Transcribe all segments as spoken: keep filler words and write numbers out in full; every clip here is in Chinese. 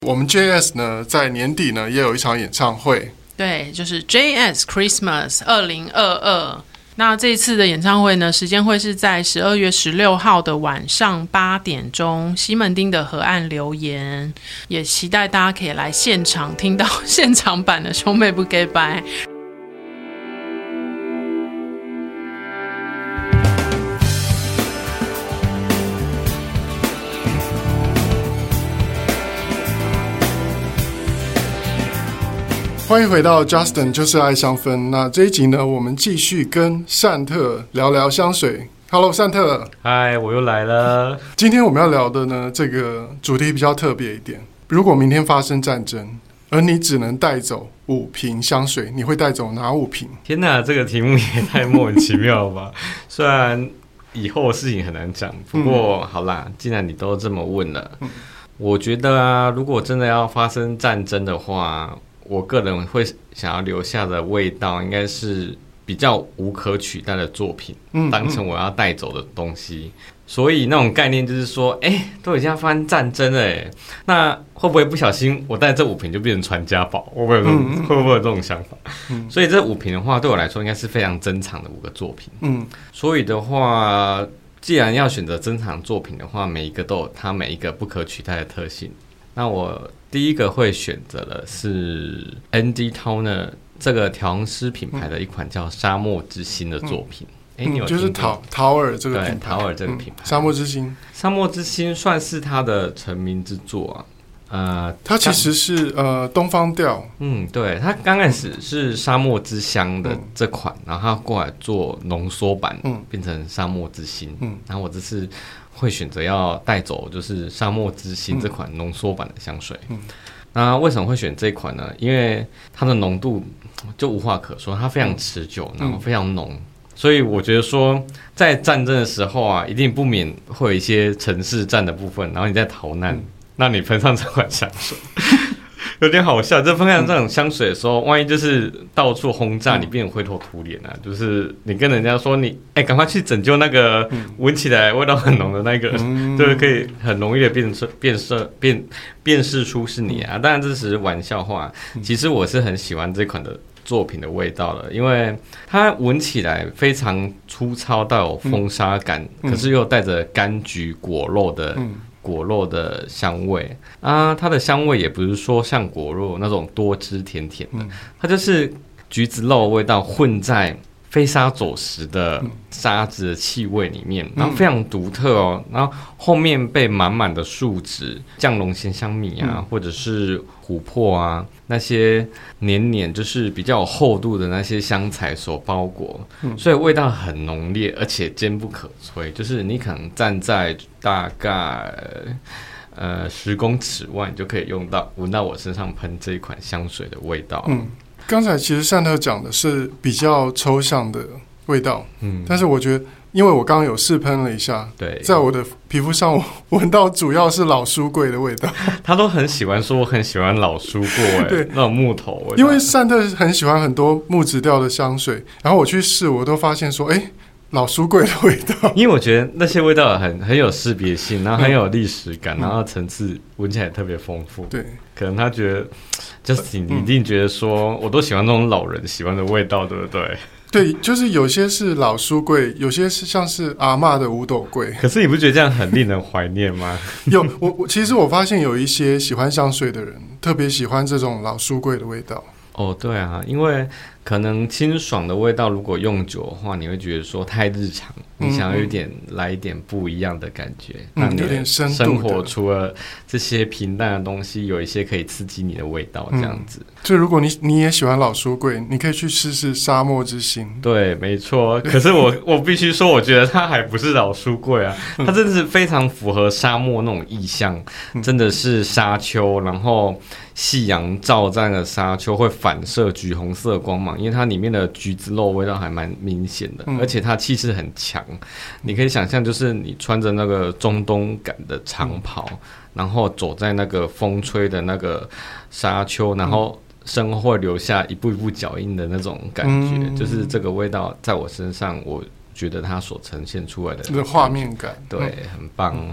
我们 J S 呢，在年底呢也有一场演唱会， 对，就是 J S Christmas 二零二二。那这次的演唱会呢，时间会是在十二月十六号的晚上八点钟，西门町的河岸留言，也期待大家可以来现场听到现场版的兄妹不给掰。 欢迎回到 Justin 就是爱香氛。那这一集呢，我们继续跟善特聊聊香水。Hello， 善特。 嗨，我又来了。 今天我们要聊的呢，这个主题比较特别一点。如果明天发生战争，而你只能带走五瓶香水，你会带走哪五瓶？ 天哪，这个题目也太莫名其妙了吧！虽然以后的事情很难讲，不过、嗯、好啦，既然你都这么问了，嗯、我觉得啊，如果真的要发生战争的话，我个人会想要留下的味道，应该是比较无可取代的作品，嗯、当成我要带走的东西。所以那种概念就是说，哎、欸，都已经要发生战争了，哎，那会不会不小心我带这五瓶就变成传家宝？会不会有这种、嗯、会不会有这种想法？嗯、所以这五瓶的话，对我来说应该是非常珍藏的五个作品。嗯，所以的话，既然要选择珍藏作品的话，每一个都有它每一个不可取代的特性。那我第一个会选择的是 Andy Towner 这个调香师品牌的一款叫沙漠之心的作品。嗯欸、你有就是陶陶尔这个品牌， 对，陶尔这个品牌、嗯， 沙漠之心， 沙漠之心算是他的成名之作啊。呃， 它其实是呃东方调， 嗯，对，它刚开始是沙漠之香的这款，嗯、然后它过来做浓缩版，嗯，变成沙漠之心，嗯，然后我这次会选择要带走就是沙漠之心这款浓缩版的香水。嗯，那为什么会选这款呢？因为它的浓度就无话可说，它非常持久，然后非常浓。嗯，所以我觉得说，在战争的时候啊，一定不免会有一些城市战的部分，然后你在逃难，嗯、那你喷上这款香水，有点好笑。就喷上这种香水的时候，万一就是到处轰炸，你变成灰头土脸啊！就是你跟人家说你，哎、欸，赶快去拯救那个闻起来味道很浓的那个，嗯、就是可以很容易的辨识、辨识、辨辨识出是你啊。当然这只是玩笑话，其实我是很喜欢这款的作品的味道了，因为它闻起来非常粗糙，带有风沙感，嗯、可是又带着柑橘果肉的、嗯、果肉的香味啊。它的香味也不是说像果肉那种多汁甜甜的，嗯、它就是橘子肉的味道混在飞沙走石的沙子的气味里面，然后非常独特哦。然后后面被满满的树脂、降龙鲜香米啊，嗯、或者是琥珀啊，那些黏黏就是比较有厚度的那些香材所包裹，嗯、所以味道很浓烈，而且坚不可摧。就是你可能站在大概呃十公尺外，你就可以用到闻到我身上喷这一款香水的味道。嗯。 刚才其实善特讲的是比较抽象的味道，嗯，但是我觉得，因为我刚刚有试喷了一下，对，在我的皮肤上我闻到主要是老书柜的味道。 他都很喜欢说我很喜欢老书柜，哎，对，那种木头味道。 因为善特很喜欢很多木质调的香水，然后我去试，我都发现说，哎、欸。老书柜的味道， 因为我觉得那些味道很很有识别性，然后很有历史感，嗯、然后层次闻起来特别丰富。对，可能他觉得，Justin，你一定觉得说，嗯、我都喜欢那种老人喜欢的味道，对不对？ 对，就是有些是老书柜，有些是像是阿嬷的五斗柜。 可是你不觉得这样很令人怀念吗？ 有，我我其实我发现有一些喜欢香水的人，特别喜欢这种老书柜的味道。 哦，对啊，因为可能清爽的味道，如果用久的话，你会觉得说太日常，嗯、你想要有点来一点不一样的感觉， 嗯、让你的生活除了这些平淡的东西，有一些可以刺激你的味道，这样子。嗯、 所以如果你你也喜欢老书柜，你可以去试试沙漠之心。 对，没错。可是我我必须说，我觉得它还不是老书柜啊，它真的是非常符合沙漠那种意象，嗯、真的是沙丘，然后夕阳照在的沙丘会反射橘红色光芒，因为它里面的橘子肉味道还蛮明显的，嗯、而且它气势很强。你可以想象，就是你穿着那个中东感的长袍，嗯、然后走在那个风吹的那个沙丘，然后身后会留下一步一步脚印的那种感觉，嗯、就是这个味道在我身上，我觉得它所呈现出来的画面感， 对，嗯、很棒。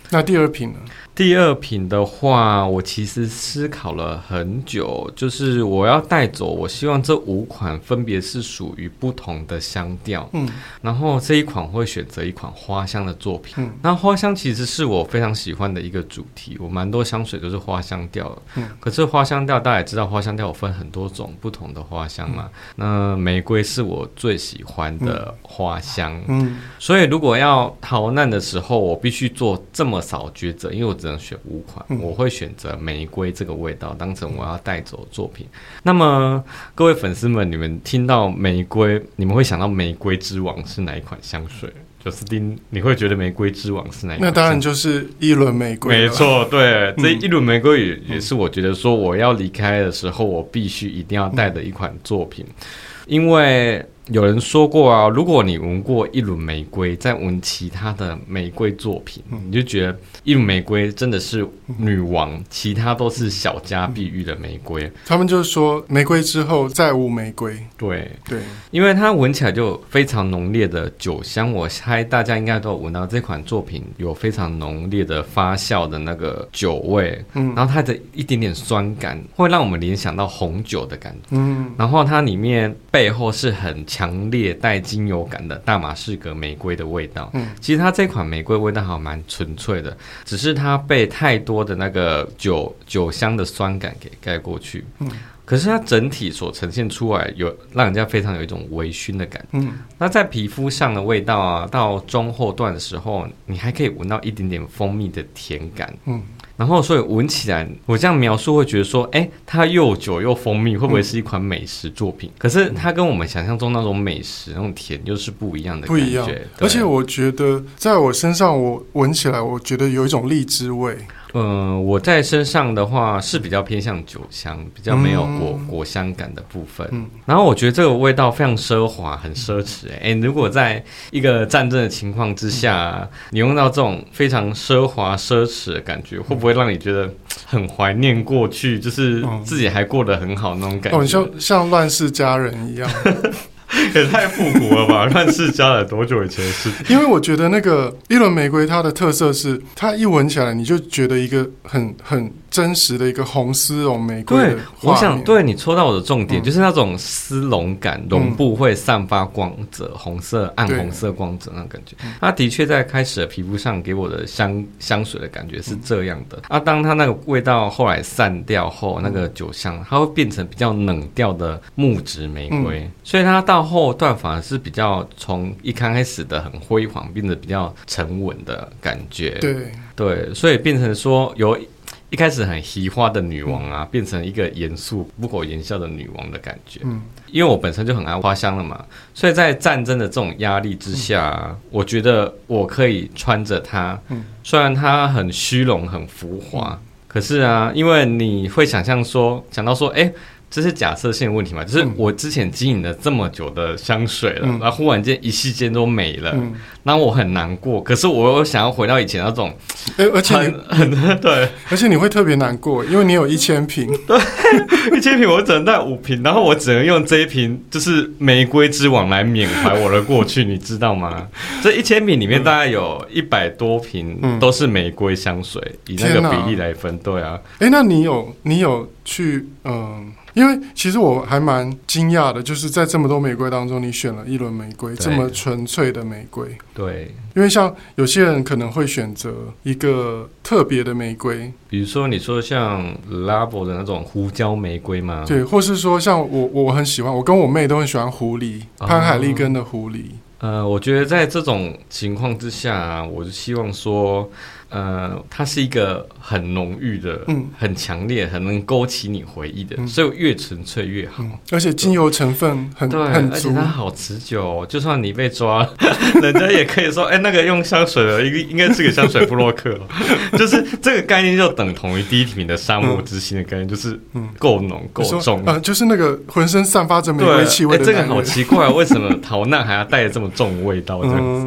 那第二瓶呢？ 第二瓶的话，我其实思考了很久，就是我要带走，我希望这五款分别是属于不同的香调，嗯，然后这一款会选择一款花香的作品，嗯，那花香其实是我非常喜欢的一个主题，我蛮多香水都是花香调的，嗯，可是花香调大家也知道，花香调有分很多种不同的花香嘛，嗯，那玫瑰是我最喜欢的花香，嗯，所以如果要逃难的时候，我必须做这么少抉择，因为我只能选五款，嗯，我会选择玫瑰这个味道当成我要带走的作品。那么各位粉丝们，你们听到玫瑰，你们会想到玫瑰之王是哪一款香水？九斯汀，你会觉得玫瑰之王是哪一款？ 那当然就是一轮玫瑰。 没错，对，这一轮玫瑰也也是我觉得说我要离开的时候，我必须一定要带的一款作品，因为有人说过啊，如果你闻过一轮玫瑰，再闻其他的玫瑰作品，嗯，你就觉得一轮玫瑰真的是女王，嗯，其他都是小家碧玉的玫瑰。 他们就是说，玫瑰之后再无玫瑰。 对对， 因为它闻起来就有非常浓烈的酒香，我猜大家应该都有闻到这款作品有非常浓烈的发酵的那个酒味，嗯，然后它的一点点酸感会让我们联想到红酒的感觉，嗯，然后它里面背后是很强烈带精油感的大马士革玫瑰的味道，嗯，其实它这款玫瑰味道还蛮纯粹的，只是它被太多的那个酒酒香的酸感给盖过去，嗯，可是它整体所呈现出来有让人家非常有一种微醺的感觉，嗯，那在皮肤上的味道啊，到中后段的时候，你还可以闻到一点点蜂蜜的甜感，嗯。然后，所以闻起来，我这样描述会觉得说，哎，它又酒又蜂蜜，会不会是一款美食作品？嗯，可是它跟我们想象中那种美食那种甜又是不一样的感觉。不一样， 而且我觉得在我身上，我闻起来，我觉得有一种荔枝味。 嗯，我在身上的话是比较偏向酒香，比较没有果果香感的部分。嗯，然后我觉得这个味道非常奢华，很奢侈。哎，如果在一个战争的情况之下，嗯，你用到这种非常奢华奢侈的感觉，会不会让你觉得很怀念过去，就是自己还过得很好那种感觉？哦， 像像乱世佳人一样。 也太复古了吧！乱世佳人多久以前的事？ 因为我觉得那个一轮玫瑰，它的特色是，它一闻起来你就觉得一个很很真实的一个红丝绒玫瑰的画面。 对，我想对你戳到我的重点，嗯，就是那种丝绒感，绒布会散发光泽，嗯，红色、暗红色光泽那种感觉。它的确在开始的皮肤上给我的香香水的感觉是这样的。嗯，啊，当它那个味道后来散掉后，那个酒香它会变成比较冷调的木质玫瑰，嗯，所以它到后段反而是比较从一开始的很辉煌变得比较沉稳的感觉。 对对，所以变成说由一开始很奇花的女王啊，嗯，变成一个严肃不苟言笑的女王的感觉。嗯，因为我本身就很爱花香了嘛，所以在战争的这种压力之下，啊嗯，我觉得我可以穿着它，嗯，虽然它很虚荣很浮华，嗯，可是啊，因为你会想象说想到说，哎，这是假设性的问题嘛？就是我之前经营了这么久的香水了，嗯，然后忽然间一夕间都没了，嗯，然后我很难过。可是我又想要回到以前那种， 欸，而且你很很对， 而且你会特别难过，因为你有一千瓶， 对，一千瓶我只能带五瓶，然后我只能用这一瓶就是玫瑰之王来缅怀我的过去，你知道吗？这一千瓶里面大概有一百多瓶都是玫瑰香水，嗯，以那个比例来分，对啊。 哎，欸，那你有你有去嗯？呃因为其实我还蛮惊讶的，就是在这么多玫瑰当中，你选了一轮玫瑰，这么纯粹的玫瑰。 对， 因为像有些人可能会选择一个特别的玫瑰， 比如说你说像 Labo 的那种胡椒玫瑰吗？ 对，或是说像我我很喜欢，我跟我妹都很喜欢狐狸，潘海利根的狐狸。 呃，我觉得在这种情况之下，啊，我就希望说。呃，它是一个很浓郁的、嗯、很强烈、很能勾起你回忆的，嗯、所以越纯粹越好。嗯、 而且精油成分很对， 很足， 而且它好持久、哦。就算你被抓，人家也可以说：“哎、欸，那个用香水的，应应该是个香水部落客、哦。”就是这个概念就等同于第一瓶的沙漠之心的概念，就是够浓够重。 呃，就是那个浑身散发着玫瑰气味的。 哎、欸，这个好奇怪，为什么逃难还要带着这么重的味道？这样子。嗯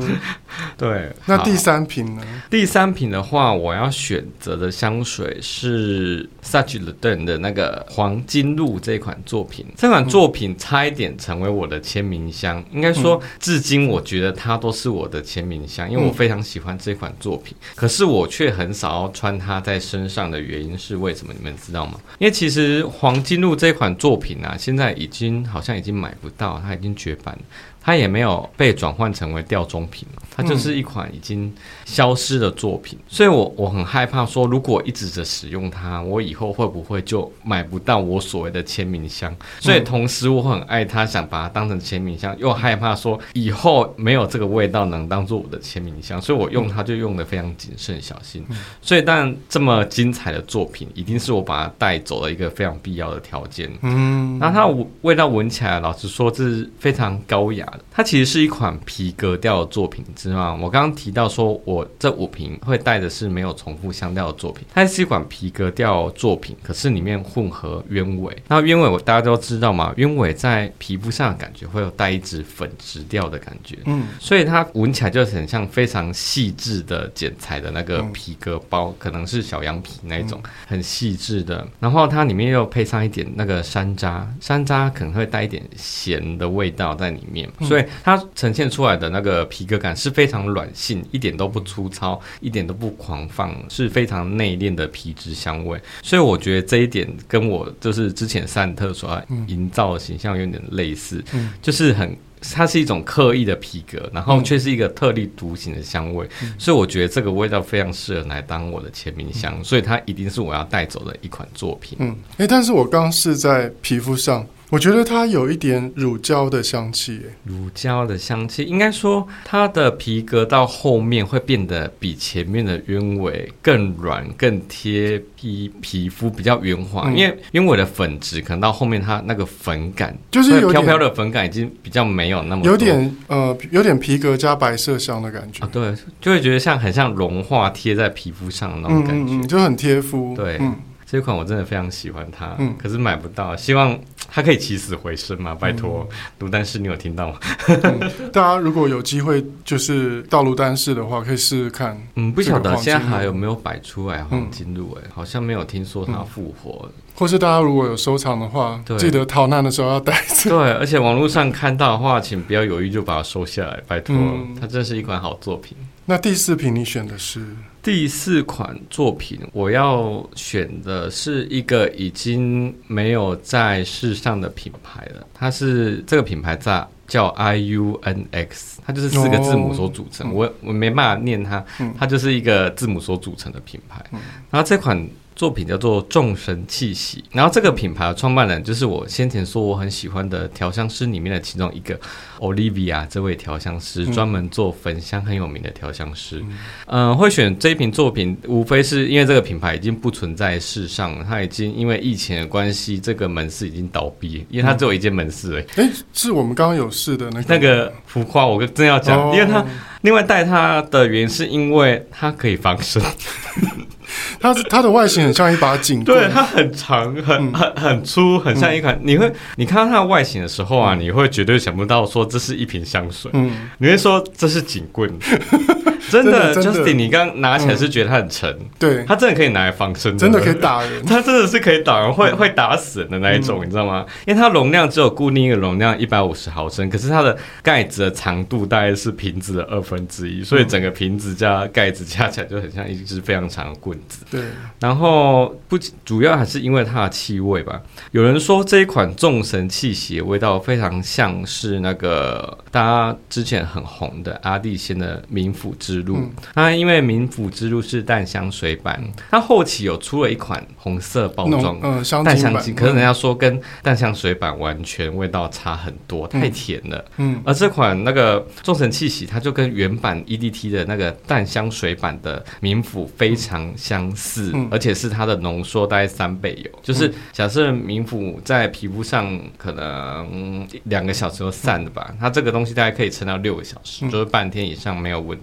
对， 那第三瓶呢？ 第三瓶的话，我要选择的香水是 Sachi Ledin 的那个黄金露这款作品。这款作品差一点成为我的签名香，应该说，至今我觉得它都是我的签名香，因为我非常喜欢这款作品。可是我却很少要穿它在身上的原因是为什么？你们知道吗？因为其实黄金露这款作品啊，现在已经好像已经买不到，它已经绝版了。它也没有被转换成为吊钟品，它就是一款已经消失的作品，嗯、所以我我很害怕说，如果一直的使用它，我以后会不会就买不到我所谓的签名香？所以同时我很爱它，想把它当成签名香，又害怕说以后没有这个味道能当做我的签名香，所以我用它就用得非常谨慎小心。嗯、所以当然这么精彩的作品，一定是我把它带走的一个非常必要的条件。嗯，然后它的味道闻起来，老实说这是非常高雅。它其实是一款皮革调的作品，你知道吗？我刚刚提到说我这五瓶会带的是没有重复香调的作品，它是一款皮革调作品，可是里面混合鸢尾。那鸢尾我大家都知道嘛，鸢尾在皮肤上的感觉会有带一支粉质调的感觉，嗯，所以它闻起来就很像非常细致的剪裁的那个皮革包，嗯、可能是小羊皮那一种，嗯、很细致的。然后它里面又配上一点那个山楂，山楂可能会带一点咸的味道在里面，嗯、所以它呈现出来的那个皮革感是非常软性，一点都不粗糙，一点都不狂放，是非常内敛的皮质香味。所以我觉得这一点跟我就是之前散特所要营造的形象有点类似，嗯、就是很它是一种刻意的皮革，然后却是一个特立独行的香味，嗯、所以我觉得这个味道非常适合来当我的签名香，嗯、所以它一定是我要带走的一款作品。 嗯，欸、但是我刚试在皮肤上，我觉得它有一点乳胶的香气耶。 乳胶的香气，应该说它的皮革到后面会变得比前面的鸢尾更软、更贴皮皮肤，比较圆滑。嗯、因为鸢尾的粉质可能到后面它那个粉感， 就是有飘飘的粉感已经比较没有那么多， 有点呃有点皮革加白麝香的感觉。 啊，对，就会觉得像很像融化贴在皮肤上的那种感觉， 嗯嗯嗯，就很贴肤。 对。嗯，这款我真的非常喜欢它，嗯、可是买不到，希望它可以起死回生嘛，拜托，卢丹氏你有听到吗？ 嗯、大家如果有机会就是到卢丹氏的话，可以试试看。 嗯，不晓得现在还有没有摆出来黄金露？哎、嗯，好像没有听说它复活了。 或是大家如果有收藏的话，记得逃难的时候要带着。 对，而且网络上看到的话，请不要犹豫就把它收下来，拜托，嗯、它真是一款好作品。 那第四瓶你选的是？ 第四款作品我要选的是一个已经没有在世上的品牌了，它是这个品牌在叫 I U N X， 它就是四个字母所组成，哦、我我没办法念它，嗯、它就是一个字母所组成的品牌。嗯、然后这款作品叫做众神气息，然后这个品牌的创办人就是我先前说我很喜欢的调香师里面的其中一个 Olivia 这位调香师，专门做粉香很有名的调香师。嗯、呃，会选这一瓶作品无非是因为这个品牌已经不存在世上了，它已经因为疫情的关系，这个门市已经倒闭，因为它只有一间门市而已。 哎、欸，是我们刚刚有试的那个那个浮夸，我真要讲，哦、因为它另外带它的原因是因为它可以防身。 它它的外形很像一把警棍， 对，它很长，很很很粗，很像一款。嗯、你会你看到它的外形的时候啊，嗯、你会绝对想不到说这是一瓶香水，嗯、你会说这是警棍。真的 ，Justin， 你刚拿起来是觉得它很沉，嗯、对，它真的可以拿来防身， 真的可以打人， 它真的是可以打人，会会打死人的那一种，嗯、你知道吗？因为它容量只有固定一个容量一百五十毫升，可是它的盖子的长度大概是瓶子的二分之一，所以整个瓶子加盖子加起来就很像一支非常长的棍子。对，然后不主要还是因为它的气味吧。有人说这一款众神气息的味道非常像是那个大家之前很红的阿蒂仙的冥府之路。嗯、它因为冥府之路是淡香水版，它后期有出了一款红色包装，嗯、淡香精，可是人家说跟淡香水版完全味道差很多，嗯、太甜了。嗯，而这款那个众神气息，它就跟原版 E D T 的那个淡香水版的冥府非常相似，嗯、而且是它的浓缩大概三倍有。就是假设冥府在皮肤上可能两个小时就散了吧，它这个东西大概可以撑到六个小时，嗯、就是半天以上没有问题。啊，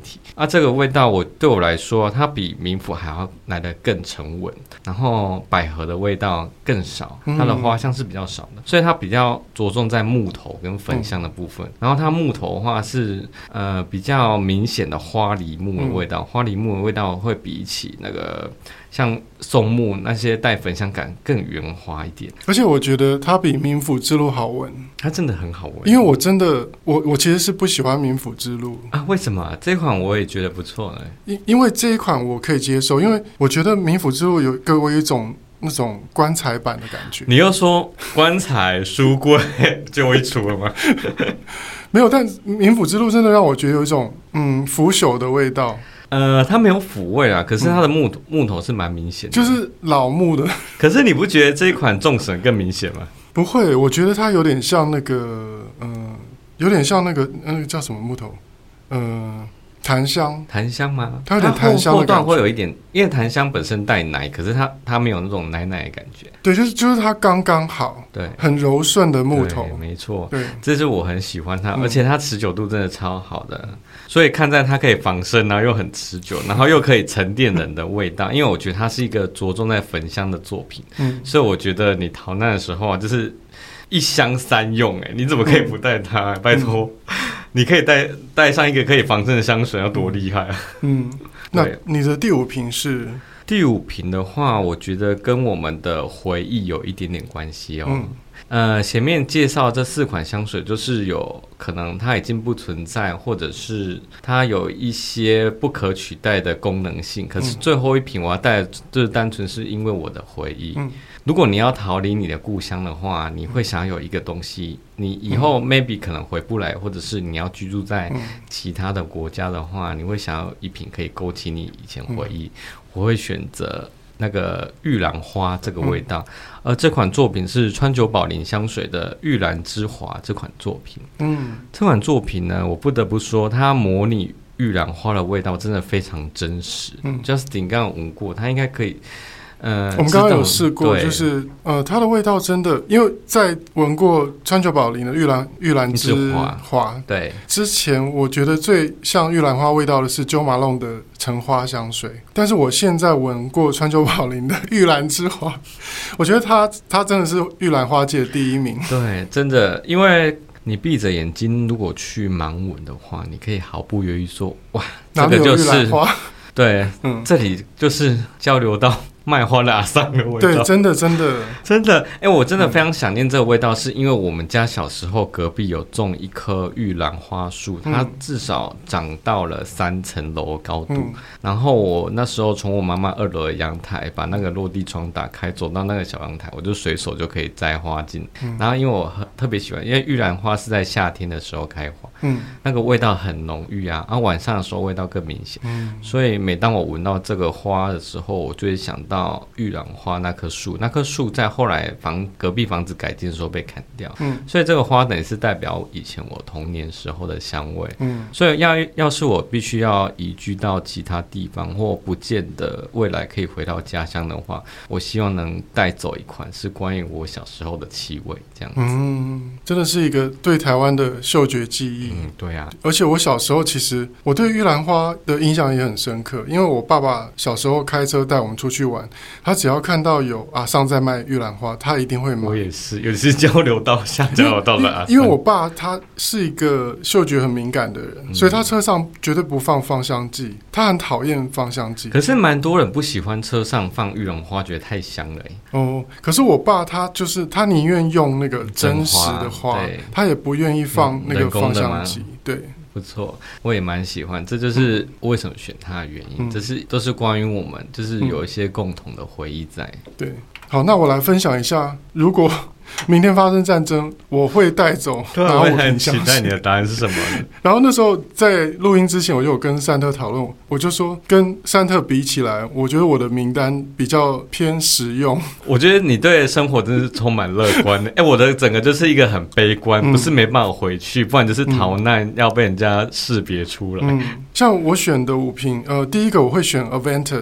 这个味道我对我来说，它比冥府还要来得更沉稳，然后百合的味道更少，它的花香是比较少的，所以它比较着重在木头跟焚香的部分。嗯、然后它木头的话是呃比较明显的花梨木的味道，嗯、花梨木的味道会比起那个像松木那些带焚香感更圆滑一点。 而且我觉得它比冥府之路好闻， 它真的很好闻。 因为我真的我我其实是不喜欢冥府之路啊，为什么？这款我也觉得不错呢。 因因为这一款我可以接受，因为我觉得冥府之路有给我一种那种棺材版的感觉。 你又说棺材书柜就会出了吗？ 没有，但冥府之路真的让我觉得有一种嗯腐朽的味道。 呃，它没有腐味啊，可是它的木头、嗯、木头是蛮明显的， 就是老木的。可是你不觉得这一款众神更明显吗？ 不会，我觉得它有点像那个，嗯、呃，有点像那个那个叫什么木头，嗯、呃。檀香， 檀香吗？ 它有点檀香的感觉， 后段会有一点，因为檀香本身带奶，可是它它没有那种奶奶的感觉。 对，就是就是它刚刚好， 对， 很柔顺的木头， 没错， 对， 这是我很喜欢它，嗯、而且它持久度真的超好的，所以看在它可以防身，然后又很持久，然后又可以沉淀人的味道，因为我觉得它是一个着重在焚香的作品，嗯，所以我觉得你逃难的时候啊，就是一香三用，哎，你怎么可以不带它？嗯、拜托。嗯你可以带带上一个可以防身的香水，要多厉害啊！ 嗯，那你的第五瓶是？ 第五瓶的话，我觉得跟我们的回忆有一点点关系哦。嗯、呃，前面介绍这四款香水，就是有可能它已经不存在，或者是它有一些不可取代的功能性。可是最后一瓶我要带的，就是单纯是因为我的回忆。嗯，如果你要逃离你的故乡的话，你会想有一个东西，你以后 maybe 可能回不来，或者是你要居住在其他的国家的话，你会想要一瓶可以勾起你以前回忆。我会选择那个玉兰花这个味道，而这款作品是川久保玲香水的玉兰之华这款作品。嗯，这款作品呢，我不得不说，它模拟玉兰花的味道真的非常真实。嗯 ，Justin 刚刚闻过，它应该可以。呃， 我们刚刚有试过，就是呃，它的味道真的，因为在闻过川久保玲的玉兰玉兰之花， 对， 之前我觉得最像玉兰花味道的是Jo Malone的橙花香水，但是我现在闻过川久保玲的玉兰之花，我觉得它它真的是玉兰花界的第一名。 对，真的，因为你闭着眼睛如果去盲闻的话，你可以毫不犹豫说，哇，这个就是玉兰花。 对，嗯，这里就是交流到麦花拉桑的味道。 对，真的真的真的，哎、欸，我真的非常想念这个味道，是因为我们家小时候隔壁有种一棵玉兰花树，它至少长到了三层楼高度。嗯、然后我那时候从我妈妈二楼的阳台把那个落地窗打开，走到那个小阳台，我就随手就可以摘花进。嗯、然后因为我特别喜欢，因为玉兰花是在夏天的时候开花，嗯，那个味道很浓郁啊，然后晚上的时候味道更明显，嗯，所以每当我闻到这个花的时候，我就会想到玉兰花那棵树，那棵树在后来房隔壁房子改建的时候被砍掉，嗯，所以这个花等于是代表以前我童年时候的香味，嗯，所以要要是我必须要移居到其他地方或不见得未来可以回到家乡的话，我希望能带走一款是关于我小时候的气味，这样子， 嗯，真的是一个对台湾的嗅觉记忆， 嗯，对啊， 而且我小时候其实我对玉兰花的印象也很深刻，因为我爸爸小时候开车带我们出去玩，他只要看到有阿桑在卖玉兰花，他一定会买。 我也是，有些交流道下交流道的阿桑， 因为我爸他是一个嗅觉很敏感的人，嗯、所以他车上绝对不放芳香剂，他很讨厌芳香剂。 可是蛮多人不喜欢车上放玉兰花，觉得太香了、欸。 哦，可是我爸他就是他宁愿用那个真实的花，他也不愿意放那个芳香剂，对。 不错，我也蛮喜欢，这就是为什么选它的原因。嗯、这是都是关于我们，就是有一些共同的回忆在。 嗯、对，好，那我来分享一下，如果明天发生战争，我会带走。 对，我会很期待你的答案是什么呢？ 然后那时候在录音之前，我就有跟山特讨论，我就说跟山特比起来，我觉得我的名单比较偏实用。 我觉得你对生活真的是充满乐观的。哎、欸，我的整个就是一个很悲观，嗯、不是没办法回去，不然就是逃难、嗯、要被人家识别出来。 嗯，像我选的五瓶，呃，第一个我会选 Aventus。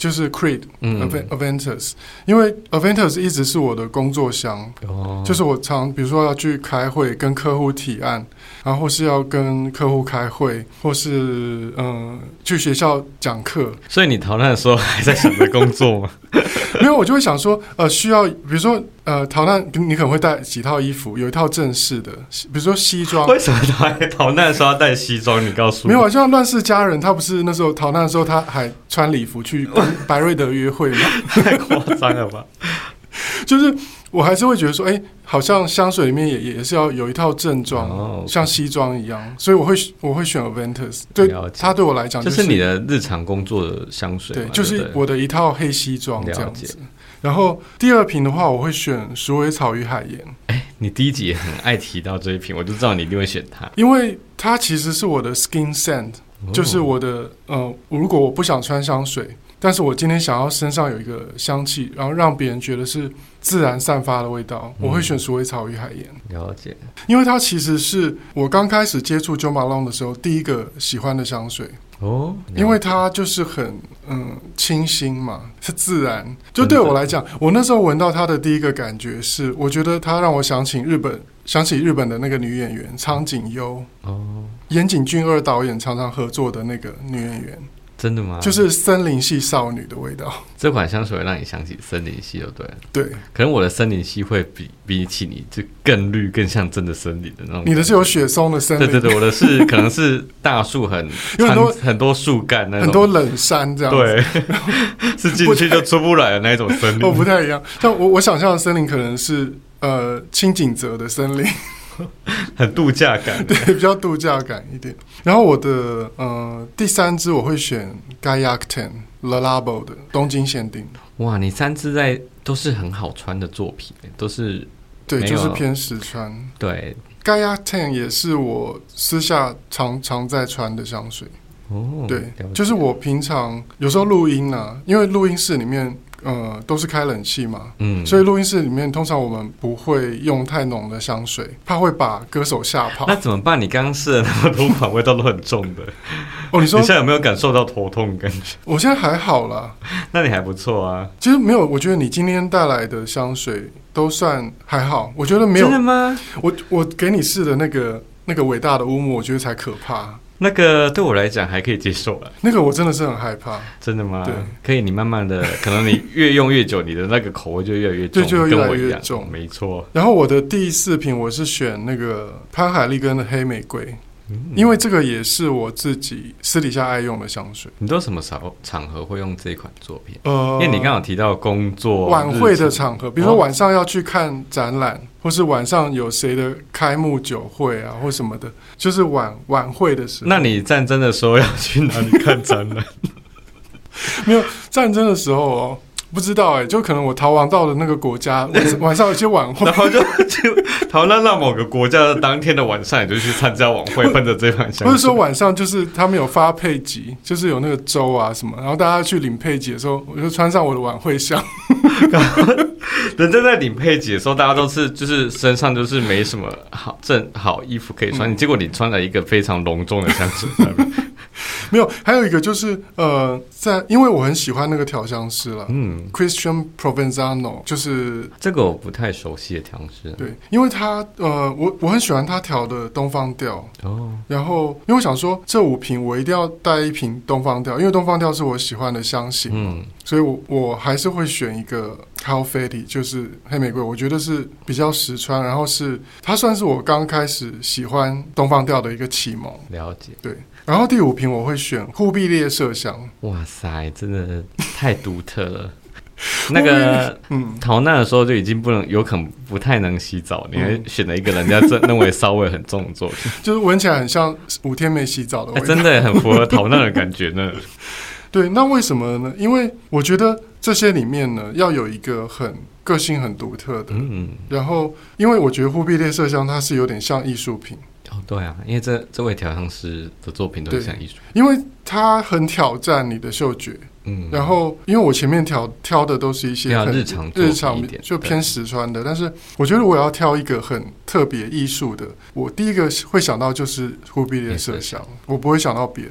就是 Creed、嗯、Aventus， 因为 Aventus 一直是我的工作箱、哦、就是我常比如说要去开会跟客户提案，然后或是要跟客户开会，或是嗯去学校讲课。 所以你逃难的时候还在想着工作吗？ 没有，我就会想说呃需要比如说呃逃难你可能会带几套衣服，有一套正式的比如说西装。 为什么他逃难的时候要带西装？你告诉我。 没有，像乱世佳人他不是那时候逃难的时候他还穿礼服去跟白瑞德约会吗？ 太夸张了吧。 就是我还是会觉得说哎、欸，好像香水里面也也是要有一套正装、oh, okay. 像西装一样，所以我会我会选 Aventus， 对它对我来讲、就是、 就是你的日常工作的香水， 对，就是我的一套黑西装这样子。然后第二瓶的话我会选鼠尾草与海盐。 哎、欸，你第一集也很爱提到这一瓶，我就知道你一定会选它， 因为它其实是我的 skin scent， 就是我的呃，如果我不想穿香水，但是我今天想要身上有一个香气，然后让别人觉得是自然散发的味道，我会选鼠尾草与海盐。 了解， 因为它其实是我刚开始接触 Jo Malone 的时候第一个喜欢的香水。哦，因为它就是很嗯清新嘛，是自然。就对我来讲，我那时候闻到它的第一个感觉是，我觉得它让我想起日本，想起日本的那个女演员苍井优。哦，岩井俊二导演常常合作的那个女演员。 真的吗？ 就是森林系少女的味道。 这款香水会让你想起森林系，就对了。 对， 可能我的森林系会比比起你就更绿，更像真的森林的那种。 你的是有雪松的森林。 对对对，我的是可能是大树很有很多很多树干那种， 很多冷杉这样子。 对，是进去就出不来的那一种森林。 哦，不太一样。像我我想象的森林可能是呃清井泽的森林。 很度假感， 对，比较度假感一点。然后我的呃第三支我会选 Gaiac Ten Le Labo 的东京限定。 哇，你三支在都是很好穿的作品，都是对，就是偏实穿。 对 ，Gaiac Ten 也是我私下常常在穿的香水。哦，对，就是我平常有时候录音啊，因为录音室里面。呃，都是开冷气嘛，嗯，所以录音室里面通常我们不会用太浓的香水，怕会把歌手吓跑。 那怎么办？你刚刚试了那么多款味道都很重的，哦，你说你现在有没有感受到头痛的感觉？ 我现在还好啦， 那你还不错啊。 其实没有，我觉得你今天带来的香水都算还好，我觉得没有。 真的吗？ 我我给你试的那个那个伟大的乌木，我觉得才可怕。 那个对我来讲还可以接受了， 那个我真的是很害怕。 真的吗？ 对， 可以，你慢慢的，可能你越用越久，你的那个口味就越来越重， 对，就越来越重， 没错。 然后我的第四瓶我是选那个潘海利根的黑玫瑰。嗯、因为这个也是我自己私底下爱用的香水。 你都什么场合会用这一款作品？呃，因为你刚刚有提到工作晚会的场合，比如说晚上要去看展览，哦、或是晚上有谁的开幕酒会啊，或什么的，就是晚晚会的时候。 那你战争的时候要去哪里看展览？ 没有战争的时候哦。不知道哎、欸，就可能我逃亡到了那个国家，晚上有些晚会， 然后就就逃难到某个国家的当天的晚上，你就去参加晚会，喷着这款香水。 或者说晚上就是他们有发配给，就是有那个粥啊什么，然后大家去领配给的时候，我就穿上我的晚会香。 人家在领配给的时候，大家都是就是身上就是没什么好正好衣服可以穿，嗯、结果你穿了一个非常隆重的香水。 没有，还有一个就是呃，在因为我很喜欢那个调香师了，嗯 ，Christian Provenzano， 就是这个我不太熟悉的调香师， 对，因为他呃，我我很喜欢他调的东方调哦，然后因为我想说这五瓶我一定要带一瓶东方调，因为东方调是我喜欢的香型，嗯，所以我我还是会选一个 How Fatty， 就是黑玫瑰，我觉得是比较实穿，然后是它算是我刚开始喜欢东方调的一个启蒙， 了解， 对。然后第五瓶我会选忽必烈麝香。 哇塞，真的太独特了。那个嗯，逃难的时候就已经不能，有可能不太能洗澡，你还选了一个人家认为骚味很重的作品， 就是闻起来很像五天没洗澡的味道， 欸、真的很符合逃难的感觉呢。 对，那为什么呢？因为我觉得这些里面呢，要有一个很个性很独特的，嗯，然后因为我觉得忽必烈麝香它是有点像艺术品。 哦，对啊，因为这这位调香师的作品都是像艺术， 因为他很挑战你的嗅觉，嗯，然后因为我前面挑挑的都是一些很日常日常就偏实穿的，但是我觉得我要挑一个很特别艺术的，我第一个会想到就是忽必烈麝香，我不会想到别的。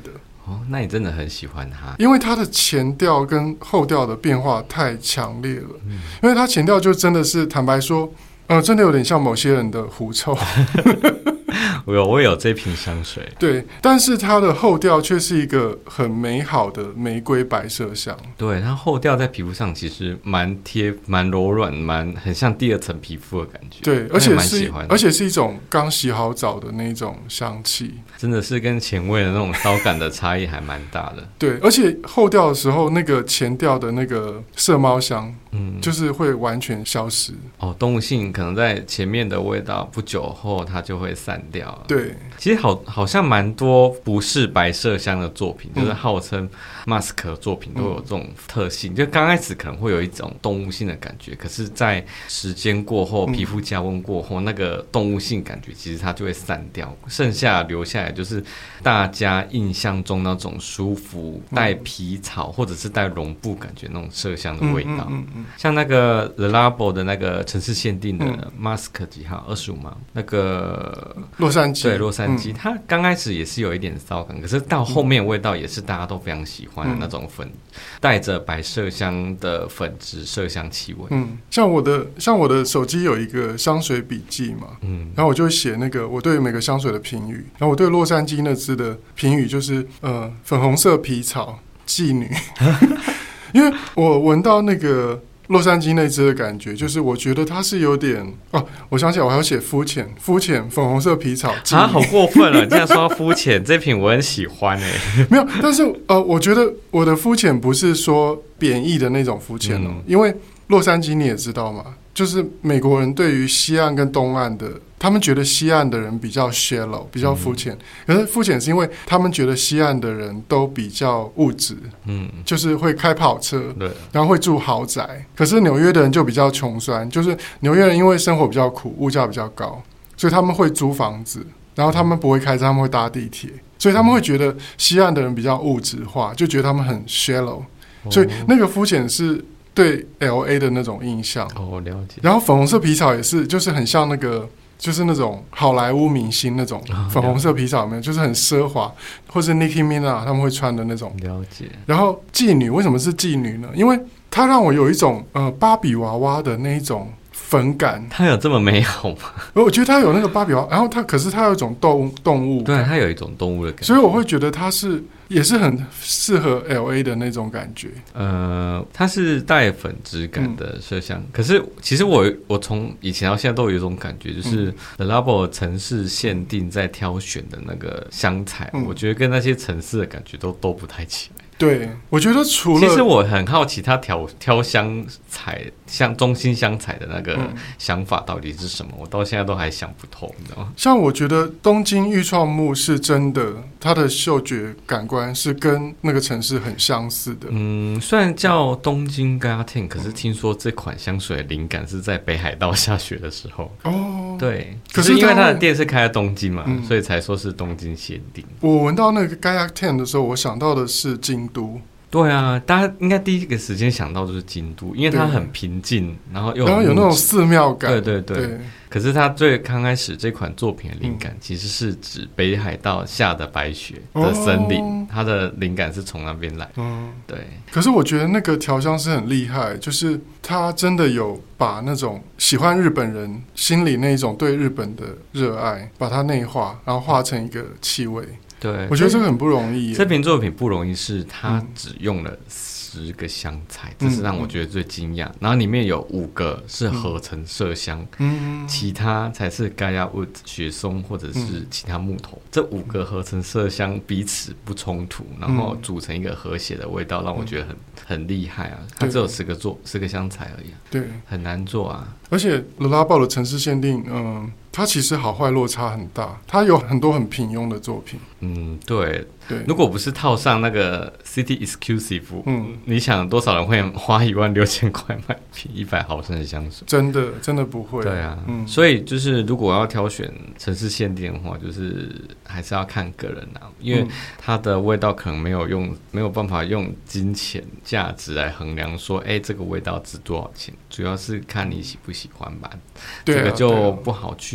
哦，那你真的很喜欢它， 因为它的前调跟后调的变化太强烈了。嗯、因为它前调就真的是坦白说，呃，真的有点像某些人的狐臭。 我有我有这瓶香水， 对，但是它的后调却是一个很美好的玫瑰白麝香。 对，它后调在皮肤上其实蛮贴、蛮柔软、蛮很像第二层皮肤的感觉。 对，而且是而且是一种刚洗好澡的那种香气， 真的是跟前味的那种骚感的差异还蛮大的。 对，而且后调的时候，那个前调的那个麝猫香，嗯，就是会完全消失。 哦，动物性可能在前面的味道不久后它就会散掉了。 对， 其实好好像蛮多不是白麝香的作品，嗯、就是号称 mask 的作品都有这种特性，嗯、就刚开始可能会有一种动物性的感觉，可是在时间过后，皮肤加温过后，嗯、那个动物性感觉其实它就会散掉，剩下留下来就是大家印象中那种舒服带皮草或者是带绒布感觉那种麝香的味道。嗯嗯嗯嗯、像那个 Le Labo 的那个城市限定的 mask 几号二十五吗？那个洛杉矶， 对，洛杉矶，嗯、它刚开始也是有一点骚感，可是到后面味道也是大家都非常喜欢的那种粉，带着白麝香的粉质麝香气味。 嗯，像我的像我的手机有一个香水笔记嘛，嗯，然后我就写那个我对每个香水的评语，然后我对洛杉矶那支的评语就是呃粉红色皮草妓女，因为我闻到那个。洛杉矶那支的感觉，就是我觉得它是有点哦，我想起来我还要写肤浅，肤浅粉红色皮草啊，好过分了！你这样说肤浅，这瓶我很喜欢哎。 没有，但是呃，我觉得我的肤浅不是说贬义的那种肤浅哦，嗯、因为洛杉矶你也知道嘛，就是美国人对于西岸跟东岸的。他们觉得西岸的人比较 shallow， 比较肤浅，嗯、可是肤浅是因为他们觉得西岸的人都比较物质，嗯，就是会开跑车，对，然后会住豪宅。可是纽约的人就比较穷酸，就是纽约人因为生活比较苦，物价比较高，所以他们会租房子，然后他们不会开车，他们会搭地铁，所以他们会觉得西岸的人比较物质化，就觉得他们很 shallow，哦、所以那个肤浅是对 L A 的那种印象。 哦，了解。 然后粉红色皮草也是，就是很像那个。就是那种好莱坞明星那种粉红色皮草，有没有？就是很奢华，或是 Nicki Minaj 他们会穿的那种。 了解。 然后妓女为什么是妓女呢？因为它让我有一种呃芭比娃娃的那一种粉感。 它有这么美好吗？ 我觉得它有那个芭比娃娃，然后它可是它有一种动动物， 对，它有一种动物的感觉， 所以我会觉得它是。也是很适合 L A 的那种感觉。 呃，它是带粉质感的麝香，嗯、可是其实我我从以前到现在都有一种感觉，就是 Le Labo 城市限定在挑选的那个香材，嗯、我觉得跟那些城市的感觉都都不太起来。 对，我觉得除了其实我很好奇，他挑挑香材，像中心香材的那个想法到底是什么？嗯、我到现在都还想不透，你知道吗？ 像我觉得东京玉创木是真的，它的嗅觉感官是跟那个城市很相似的。 嗯，虽然叫东京 Gayaten， 可是听说这款香水的灵感是在北海道下雪的时候。哦，对，可是因为它的店是开在东京嘛，嗯、所以才说是东京限定。 我闻到那个 Gayaten 的时候，我想到的是京都。 对啊，大家应该第一个时间想到就是京都，因为它很平静，然后又然后有那种寺庙感。 对对 对, 对。可是它最刚开始这款作品的灵感，其实是指北海道下的白雪的森林，哦、它的灵感是从那边来。嗯，对。 可是我觉得那个调香师很厉害，就是他真的有把那种喜欢日本人心里那一种对日本的热爱，把它内化，然后化成一个气味。 对， 我觉得这个很不容易耶。 这瓶作品不容易，是它只用了十个香材，嗯、这是让我觉得最惊讶。嗯、然后里面有五个是合成麝香，嗯、其他才是 Gaia Wood 雪松或者是其他木头。嗯、这五个合成麝香彼此不冲突，然后组成一个和谐的味道，让我觉得很很厉害啊！它只有十个做十个香材而已，啊， 对， 很难做啊。 而且 Le Labo 的城市限定，嗯。它其实好坏落差很大，它有很多很平庸的作品。 嗯，对对， 如果不是套上那个 City Exclusive，嗯，你想多少人会花一万六千块买瓶一百毫升的香水？ 真的真的不会。 对啊，嗯，所以就是如果要挑选城市限定的话，就是还是要看个人啊，因为它的味道可能没有用没有办法用金钱价值来衡量说，哎、欸，这个味道值多少钱，主要是看你喜不喜欢吧。 对啊， 这个就不好去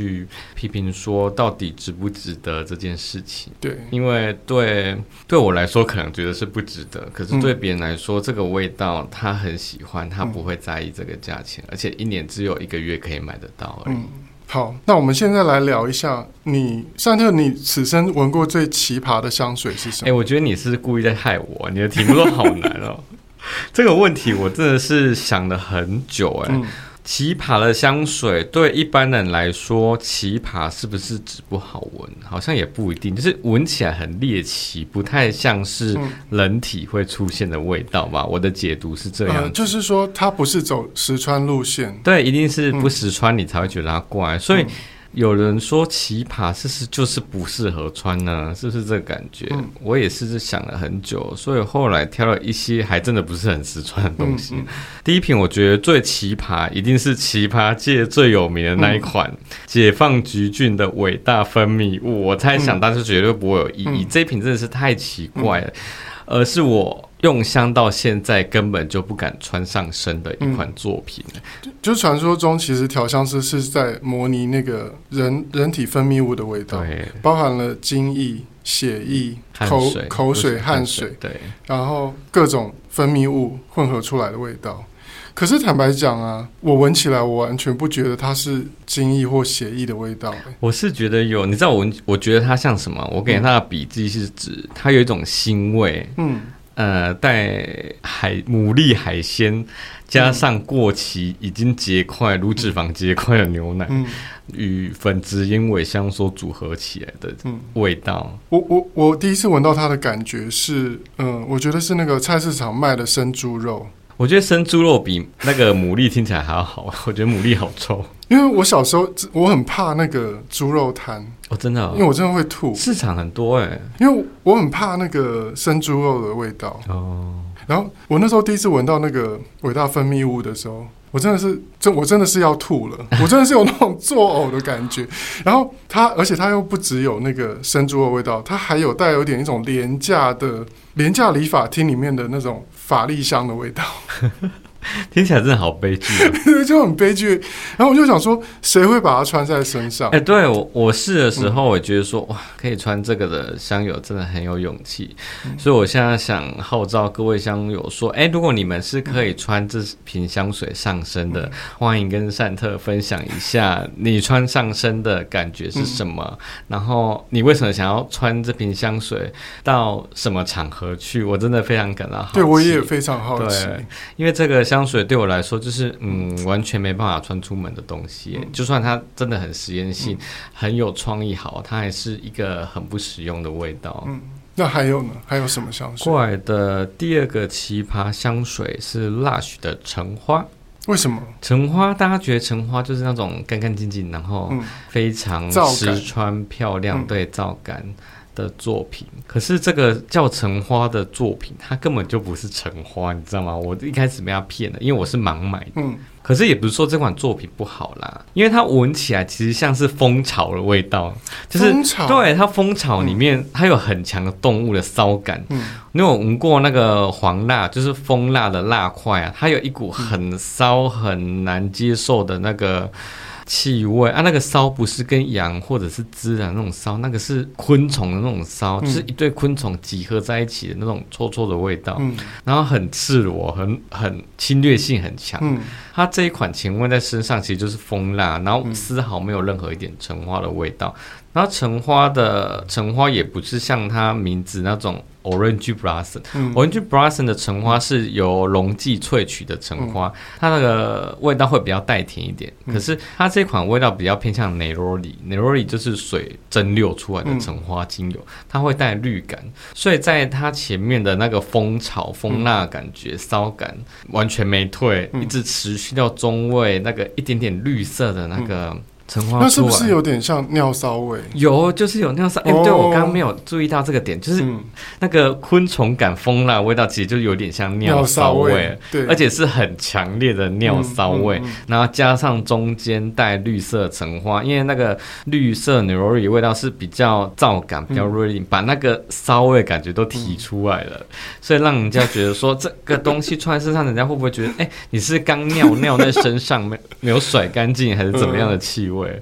去批评说到底值不值得这件事情。 对， 因为对对我来说可能觉得是不值得，可是对别人来说、嗯、这个味道他很喜欢，他不会在意这个价钱、嗯、而且一年只有一个月可以买得到而已、嗯。 好，那我们现在来聊一下，你善特，你此生闻过最奇葩的香水是什么？ 哎、欸，我觉得你是故意在害我，你的题目都好难哦。这个问题我真的是想了很久哎、嗯。奇葩的香水对一般人来说，奇葩是不是只不好闻？好像也不一定，就是闻起来很猎奇，不太像是人体会出现的味道吧。我的解读是这样、呃， 就是说它不是走实穿路线， 对，一定是不实穿你才会觉得它怪，嗯、所以。有人说奇葩是不是就是不适合穿呢？是不是这个感觉、嗯、我也是想了很久，所以后来挑了一些还真的不是很实穿的东西、嗯嗯、第一瓶我觉得最奇葩一定是奇葩界最有名的那一款、嗯、解放橘郡的伟大分泌物，我猜想但是绝对不会有异议、嗯、这一瓶真的是太奇怪了、嗯、而是我用香到现在根本就不敢穿上身的一款作品、 嗯、就传说中其实调香师是在模拟那个人人体分泌物的味道，对，包含了精液、血液、口水、口水、汗水，对，然后各种分泌物混合出来的味道。可是坦白讲啊，我闻起来我完全不觉得它是精液或血液的味道、欸、 我是觉得有，你知道我我觉得它像什么？我给它的笔记是指它有一种腥味，嗯。呃，带海牡蛎海鲜，加上过期已经结块、乳脂肪结块的牛奶，嗯、与粉质烟尾香所组合起来的味道。 嗯、我我我第一次闻到它的感觉是，嗯、呃，我觉得是那个菜市场卖的生猪肉。 我觉得生猪肉比那个牡蛎听起来还要好，我觉得牡蛎好臭。 因为我小时候我很怕那个猪肉摊哦，真的、哦， 因为我真的会吐。 市场很多哎、欸， 因为我很怕那个生猪肉的味道哦。然后我那时候第一次闻到那个伟大分泌物的时候，我真的是真我真的是要吐了，我真的是有那种作呕的感觉。然后它，而且它又不只有那个生猪肉味道，它还有带有点一种廉价的廉价理发厅里面的那种法力香的味道。 听起来真的好悲剧、啊， 就很悲剧。然后我就想说，谁会把它穿在身上？ 哎、欸，对我我试的时候，我觉得说、嗯、哇，可以穿这个的香友真的很有勇气、嗯。所以我现在想号召各位香友说，哎、欸，如果你们是可以穿这瓶香水上身的，嗯、欢迎跟善特分享一下你穿上身的感觉是什么、嗯，然后你为什么想要穿这瓶香水到什么场合去？我真的非常感到好奇。 对，我也非常好奇， 对，因为这个香水对我来说就是嗯，完全没办法穿出门的东西、嗯、就算它真的很实验性、嗯、很有创意好，它还是一个很不实用的味道。 嗯，那还有呢？还有什么香水？ 过来的第二个奇葩香水是 Lush 的橙花。 为什么橙花？大家觉得橙花就是那种干干净净，然后非常实穿漂亮，嗯、对，皂感的作品。可是这个叫橙花的作品，它根本就不是橙花，你知道吗？我一开始被他骗了，因为我是盲买的。嗯，可是也不是说这款作品不好啦，因为它闻起来其实像是蜂巢的味道，就是蜂巢，对， 它蜂巢里面、嗯、它有很强的动物的骚感。嗯，你有闻过那个黄蜡，就是蜂蜡的蜡块啊，它有一股很骚、很难接受的那个气味啊，那个骚不是跟羊或者是孜然那种骚，那个是昆虫的那种骚、嗯，就是一堆昆虫集合在一起的那种臭臭的味道，嗯、然后很赤裸，很很侵略性很强。嗯，它这一款前味在身上其实就是蜂蜡，然后丝毫没有任何一点橙花的味道。然后橙花的橙花也不是像它名字那种 Orange Blossom，嗯、Orange Blossom 的橙花是由溶剂萃取的橙花，嗯、它那个味道会比较带甜一点。嗯、可是它这款味道比较偏向 Neroli，Neroli 就是水蒸馏出来的橙花精油，嗯、它会带绿感，所以在它前面的那个蜂巢蜂蜡感觉、骚感完全没退，嗯、一直持续到中味那个一点点绿色的那个。嗯橙花， 那是不是有点像尿骚味？ 有，就是有尿骚。哎、欸，对，我刚刚没有注意到这个点，就是那个昆虫感蜂蜡味道，其实就有点像尿骚味，味对，而且是很强烈的尿骚味、嗯嗯嗯。然后加上中间带绿色橙花，因为那个绿色 Neroli 味道是比较燥感、比较锐利、嗯，把那个骚味感觉都提出来了，嗯、所以让人家觉得说这个东西穿在身上，人家会不会觉得，哎、欸，你是刚尿尿在身上没没有甩干净，还是怎么样的气味？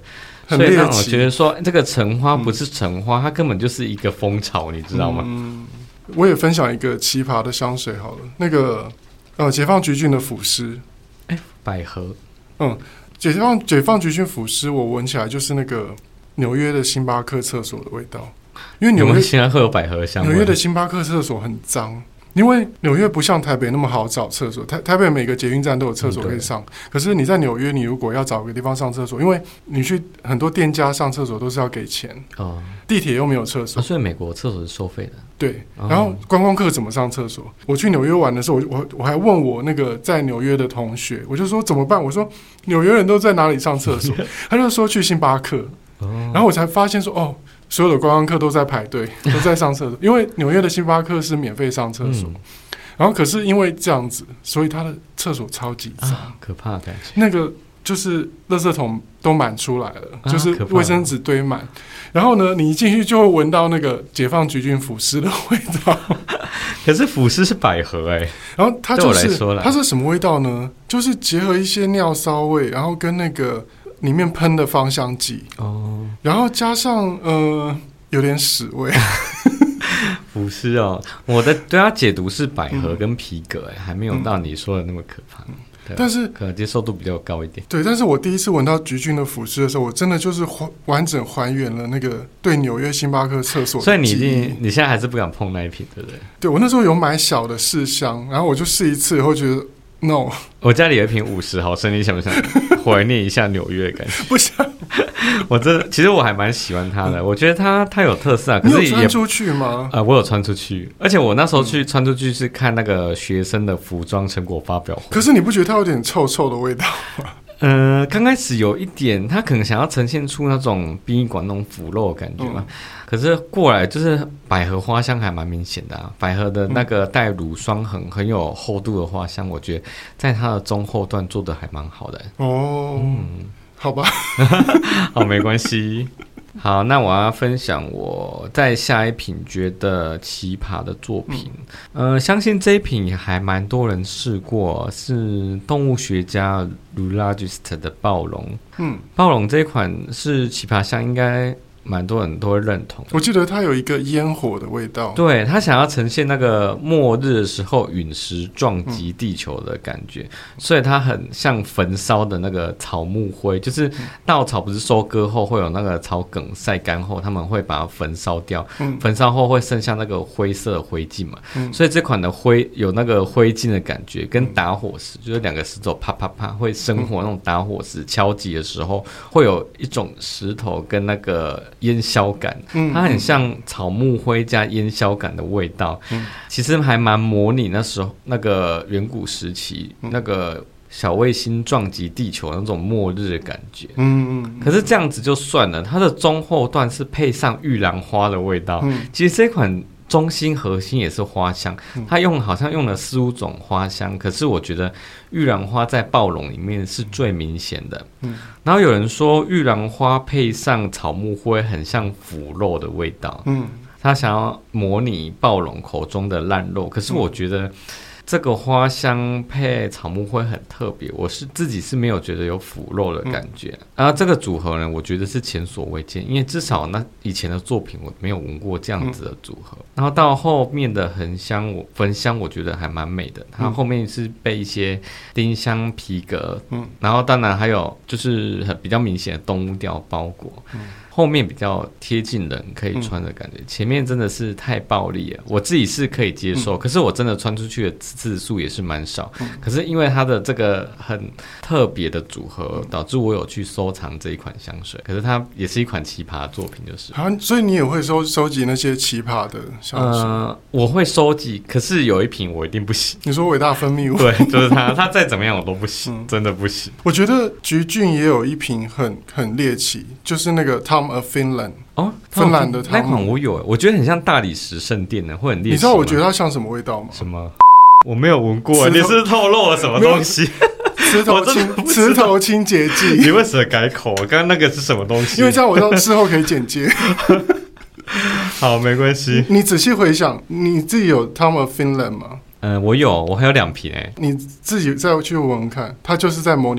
很猎奇。 所以让我觉得说，这个橙花不是橙花，嗯、它根本就是一个风潮，你知道吗？ 嗯，我也分享一个奇葩的香水好了，那个呃，解放橘郡的腐狮， 哎，百合， 嗯，解放解放橘郡腐狮，我闻起来就是那个纽约的星巴克厕所的味道，因为纽约现在会有百合香味。 纽约的星巴克厕所很脏。因为纽约不像台北那么好找厕所，台台北每个捷运站都有厕所可以上，嗯、可是你在纽约，你如果要找个地方上厕所，因为你去很多店家上厕所都是要给钱，哦，地铁又没有厕所， 哦，所以美国厕所是收费的。 对，然后观光客怎么上厕所？我去纽约玩的时候，我我我还问我那个在纽约的同学，我就说怎么办？我说纽约人都在哪里上厕所？他就说去星巴克，哦，然后我才发现说哦。所有的观光客都在排队，都在上厕所，因为纽约的星巴克是免费上厕所，嗯、然后可是因为这样子，所以他的厕所超级脏，啊， 可怕的感觉。 那个就是垃圾桶都满出来了，啊、就是卫生纸堆满，然后呢，你一进去就会闻到那个解放橘郡腐狮的味道。 可是腐狮是百合哎，欸， 然后它就是它是什么味道呢？就是结合一些尿骚味，然后跟那个。里面喷的芳香剂哦，然后加上呃有点屎味。 不是哦，我的对它解读是百合跟皮革，哎，嗯，还没有到你说的那么可怕。嗯， 但是可能接受度比较高一点。 对，但是我第一次闻到橘郡的腐狮的时候，我真的就是完整还原了那个对纽约星巴克厕所的所以你你现在还是不敢碰那一瓶，对不对？ 对，我那时候有买小的试香，然后我就试一次以后觉得。No， 我家里有一瓶五十毫升，你想不想怀念一下纽约的感觉？ 不想。 我真的，其实我还蛮喜欢它的，嗯、我觉得它它有特色啊。可是也你有穿出去吗？ 呃，我有穿出去，而且我那时候去穿出去是看那个学生的服装成果发表会。 可是你不觉得它有点臭臭的味道吗？ 呃，刚开始有一点，他可能想要呈现出那种殡仪馆那种腐肉的感觉嘛。嗯、可是过来就是百合花香还蛮明显的啊，百合的那个带乳霜很很有厚度的花香，我觉得在它的中后段做的还蛮好的。 哦，嗯，好吧， 好，没关系。好，那我要分享我在下一瓶觉得奇葩的作品。嗯、呃，相信这一瓶也还蛮多人试过，是动物学家 Zoologist 的暴龙。嗯，暴龙这一款是奇葩香，应该蛮多人都会认同。 我记得它有一个烟火的味道， 对，它想要呈现那个末日的时候陨石撞击地球的感觉，嗯、所以它很像焚烧的那个草木灰，就是稻草不是收割后会有那个草梗晒干后，他们会把它焚烧掉，嗯、焚烧后会剩下那个灰色的灰烬嘛，嗯、所以这款的灰有那个灰烬的感觉，跟打火石，就是两个石头啪啪啪会生火那种打火石敲击的时候，会有一种石头跟那个烟硝感，它很像草木灰加烟硝感的味道，嗯、其实还蛮模拟那时候那个远古时期，嗯、那个小卫星撞击地球那种末日的感觉。嗯嗯。可是这样子就算了，它的中后段是配上玉兰花的味道。嗯、其实这款中心核心也是花香，它用好像用了四五种花香，可是我觉得玉兰花在暴龙里面是最明显的。嗯，然后有人说玉兰花配上草木灰很像腐肉的味道。嗯，他想要模拟暴龙口中的烂肉，可是我觉得这个花香配草木灰很特别，我是自己是没有觉得有腐肉的感觉。嗯、然后这个组合呢，我觉得是前所未见，因为至少那以前的作品我没有闻过这样子的组合。嗯、然后到后面的痕香，我焚香我觉得还蛮美的，它后面是被一些丁香、皮革，嗯，然后当然还有就是很比较明显的动物调包裹。嗯，后面比较贴近人可以穿的感觉，嗯、前面真的是太暴力了，我自己是可以接受，嗯、可是我真的穿出去的次数也是蛮少。嗯、可是因为它的这个很特别的组合，导致我有去收藏这一款香水。可是它也是一款奇葩的作品，就是啊，所以你也会收收集那些奇葩的香水？ 呃，我会收集，可是有一瓶我一定不行。 你说伟大分泌物？ 对，就是它，它再怎么样我都不行，嗯、真的不行。 我觉得橘郡也有一瓶很很猎奇，就是那个 Tom of Finland。哦，芬兰的那款我有，我觉得很像大理石圣殿呢，会很猎奇。 你知道我觉得它像什么味道吗？ 什么？我没有闻过，你是透露了什么东西？ 磁头清磁头清洁剂。 你为什么改口？刚刚那个是什么东西？ 因为这样我之后可以剪接。 好，没关系。 你仔细回想，你自己有 Tom of Finland 吗？ 嗯，我有，我还有两瓶诶。 你自己再去闻闻看，它就是在模拟。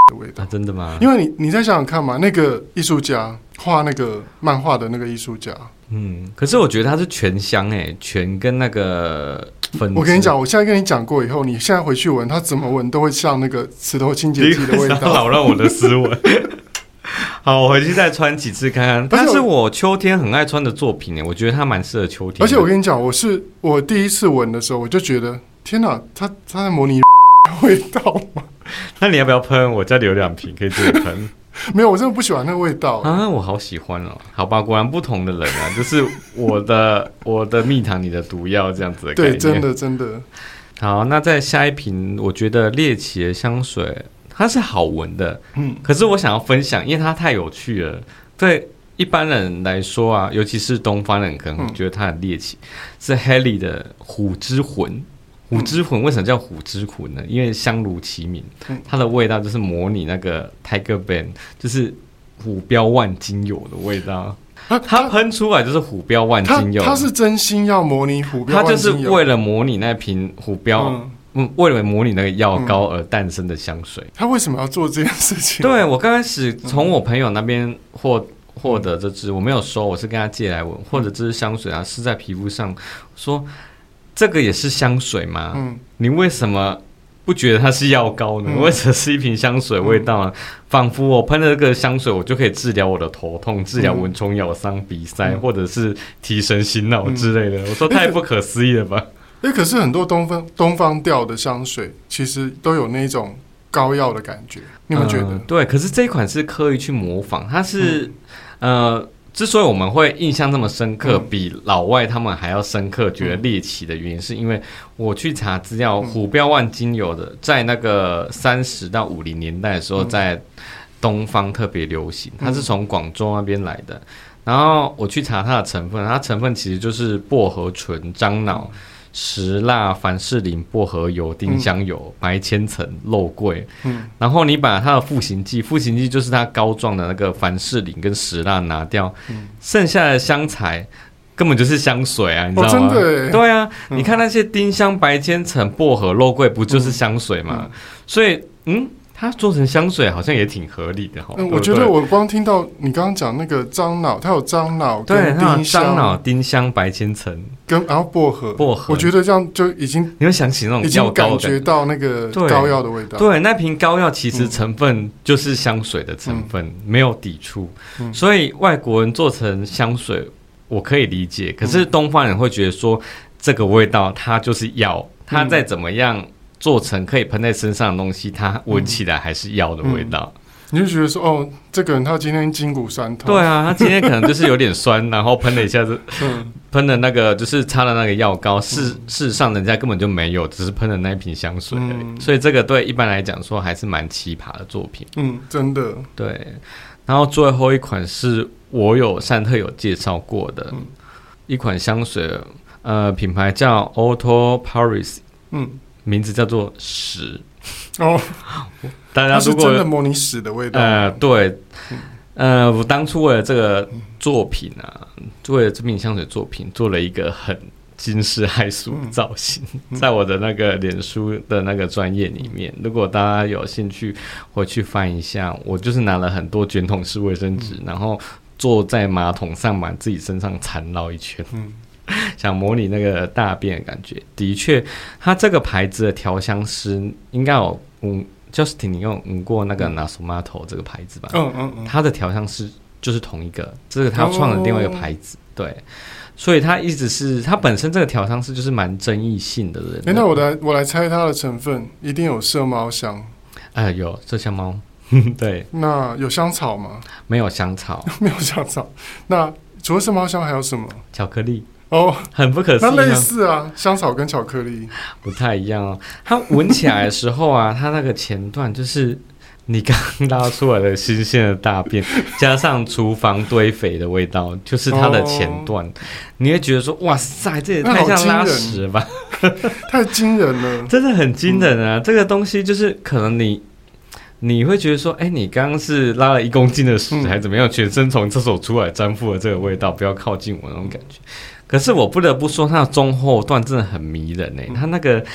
的味道、 啊、真的吗？ 因为你你再想想看嘛，那个艺术家画那个漫画的那个艺术家， 嗯，可是我觉得它是全香诶，全跟那个粉。 我跟你讲，我现在跟你讲过以后，你现在回去闻，它怎么闻都会像那个石头清洁剂的味道， 扰乱我的思维。好，我回去再穿几次看看。但是我秋天很爱穿的作品呢，我觉得它蛮适合秋天。 而且我跟你讲，我是我第一次闻的时候，我就觉得天哪，它它在模拟味道吗？ 那你要不要喷？我家里有两瓶，可以自己喷。 没有，我真的不喜欢那个味道啊！我好喜欢哦。好吧，果然不同的人啊，就是我的我的蜜糖，你的毒药这样子的概念。 对，真的真的。 好，那再下一瓶，我觉得猎奇的香水。它是好闻的，嗯，可是我想要分享，因为它太有趣了。对一般人来说啊，尤其是东方人，可能觉得它很猎奇。嗯、是 Haley 的虎之魂。虎之魂为什么叫虎之魂呢？因为香如其名，它的味道就是模拟那个 Tiger Balm， 就是虎标万金油的味道。它喷出来就是虎标万金油， 它是真心要模拟虎标万金油， 它就是为了模拟那瓶虎标。嗯嗯，为了模拟那个药膏而诞生的香水、嗯， 他为什么要做这件事情？ 对，我刚开始从我朋友那边获获得这支，我没有收，我是跟他借来闻，或者这支香水啊是在皮肤上，说这个也是香水吗？嗯，你为什么不觉得它是药膏呢？嗯、为什么是一瓶香水味道呢？仿、嗯、佛我喷了这个香水，我就可以治疗我的头痛，治疗蚊虫咬伤鼻塞、嗯，或者是提神醒脑之类的。嗯、我说太不可思议了吧？ 欸、可是很多东方东方调的香水其实都有那种膏药的感觉，你有没有觉得、呃？ 对，可是这一款是刻意去模仿，它是、嗯、呃，之所以我们会印象这么深刻，嗯、比老外他们还要深刻，觉得猎奇的原因，嗯、是因为我去查资料，虎标万金油的，在那个三十到五零年代的时候，在东方特别流行，它是从广州那边来的。然后我去查它的成分，它成分其实就是薄荷醇、樟脑。石蜡、凡士林、薄荷油、丁香油、嗯、白千层、肉桂、嗯，然后你把它的赋形剂，赋形剂就是它膏状的那个凡士林跟石蜡拿掉，嗯、剩下的香材根本就是香水啊，你知道吗？ 哦、真的耶， 对啊、嗯，你看那些丁香、白千层、薄荷、肉桂，不就是香水吗？嗯、所以，嗯。它做成香水好像也挺合理的哈、 嗯。我觉得我光听到你刚刚讲那个樟脑，它有樟脑跟丁香， 樟脑、丁香、白千层跟然后薄荷， 薄荷， 我觉得这样就已经你会想起那种药膏的感觉， 已经感觉到那个膏药的味道。 对，对那瓶膏药其实成分就是香水的成分，嗯、没有抵触、嗯，所以外国人做成香水我可以理解，可是东方人会觉得说这个味道它就是药，它再怎么样。做成可以喷在身上的东西，它闻起来还是药的味道、嗯嗯、你就觉得说哦，这个人他今天筋骨酸痛。 对啊，他今天可能就是有点酸然后喷了一下子喷的那个就是擦了那个药膏，事事实上人家根本就没有，只是喷了那一瓶香水而已、嗯、所以这个对一般来讲说还是蛮奇葩的作品。 嗯，真的。 对，然后最后一款是我有善特有介绍过的、嗯、一款香水，呃，品牌叫 Auto Paris， 嗯，名字叫做屎哦， 大家如果它是真的模拟屎的味道。 呃，对，呃，我当初为了这个作品啊，为了这瓶香水作品，做了一个很惊世骇俗的造型，嗯、在我的那个脸书的那个专页里面，如果大家有兴趣回去翻一下，我就是拿了很多卷筒式卫生纸、嗯，然后坐在马桶上把自己身上缠绕一圈。嗯，想模拟那个大便的感觉。的确，它这个牌子的调香师应该有嗯 Justin 你有闻过那个 Nasomato 这个牌子吧？嗯嗯嗯，他的调香师就是同一个，这个他创了另外一个牌子、哦、对，所以他一直是他本身这个调香师就是蛮争议性的人。 欸、那我来我来猜它的成分，一定有麝猫香。 哎、呃，有麝香猫。对， 那有香草吗？ 没有香草。 没有香草。那除了麝猫香还有什么？ 巧克力。 哦， 很不可思议。 那类似啊，香草跟巧克力不太一样哦。它闻起来的时候啊，它那个前段就是你刚拉出来的新鲜的大便，加上厨房堆肥的味道，就是它的前段。哦、你会觉得说，哇塞，这也太像拉屎了吧？ 太惊人了， 真的很惊人啊！嗯、这个东西就是可能你。你会觉得说，哎、欸，你刚刚是拉了一公斤的屎、嗯，还怎么样？全身从厕所出来，沾附了这个味道，不要靠近我那种感觉。可是我不得不说，它的中后段真的很迷人诶、欸嗯，它那个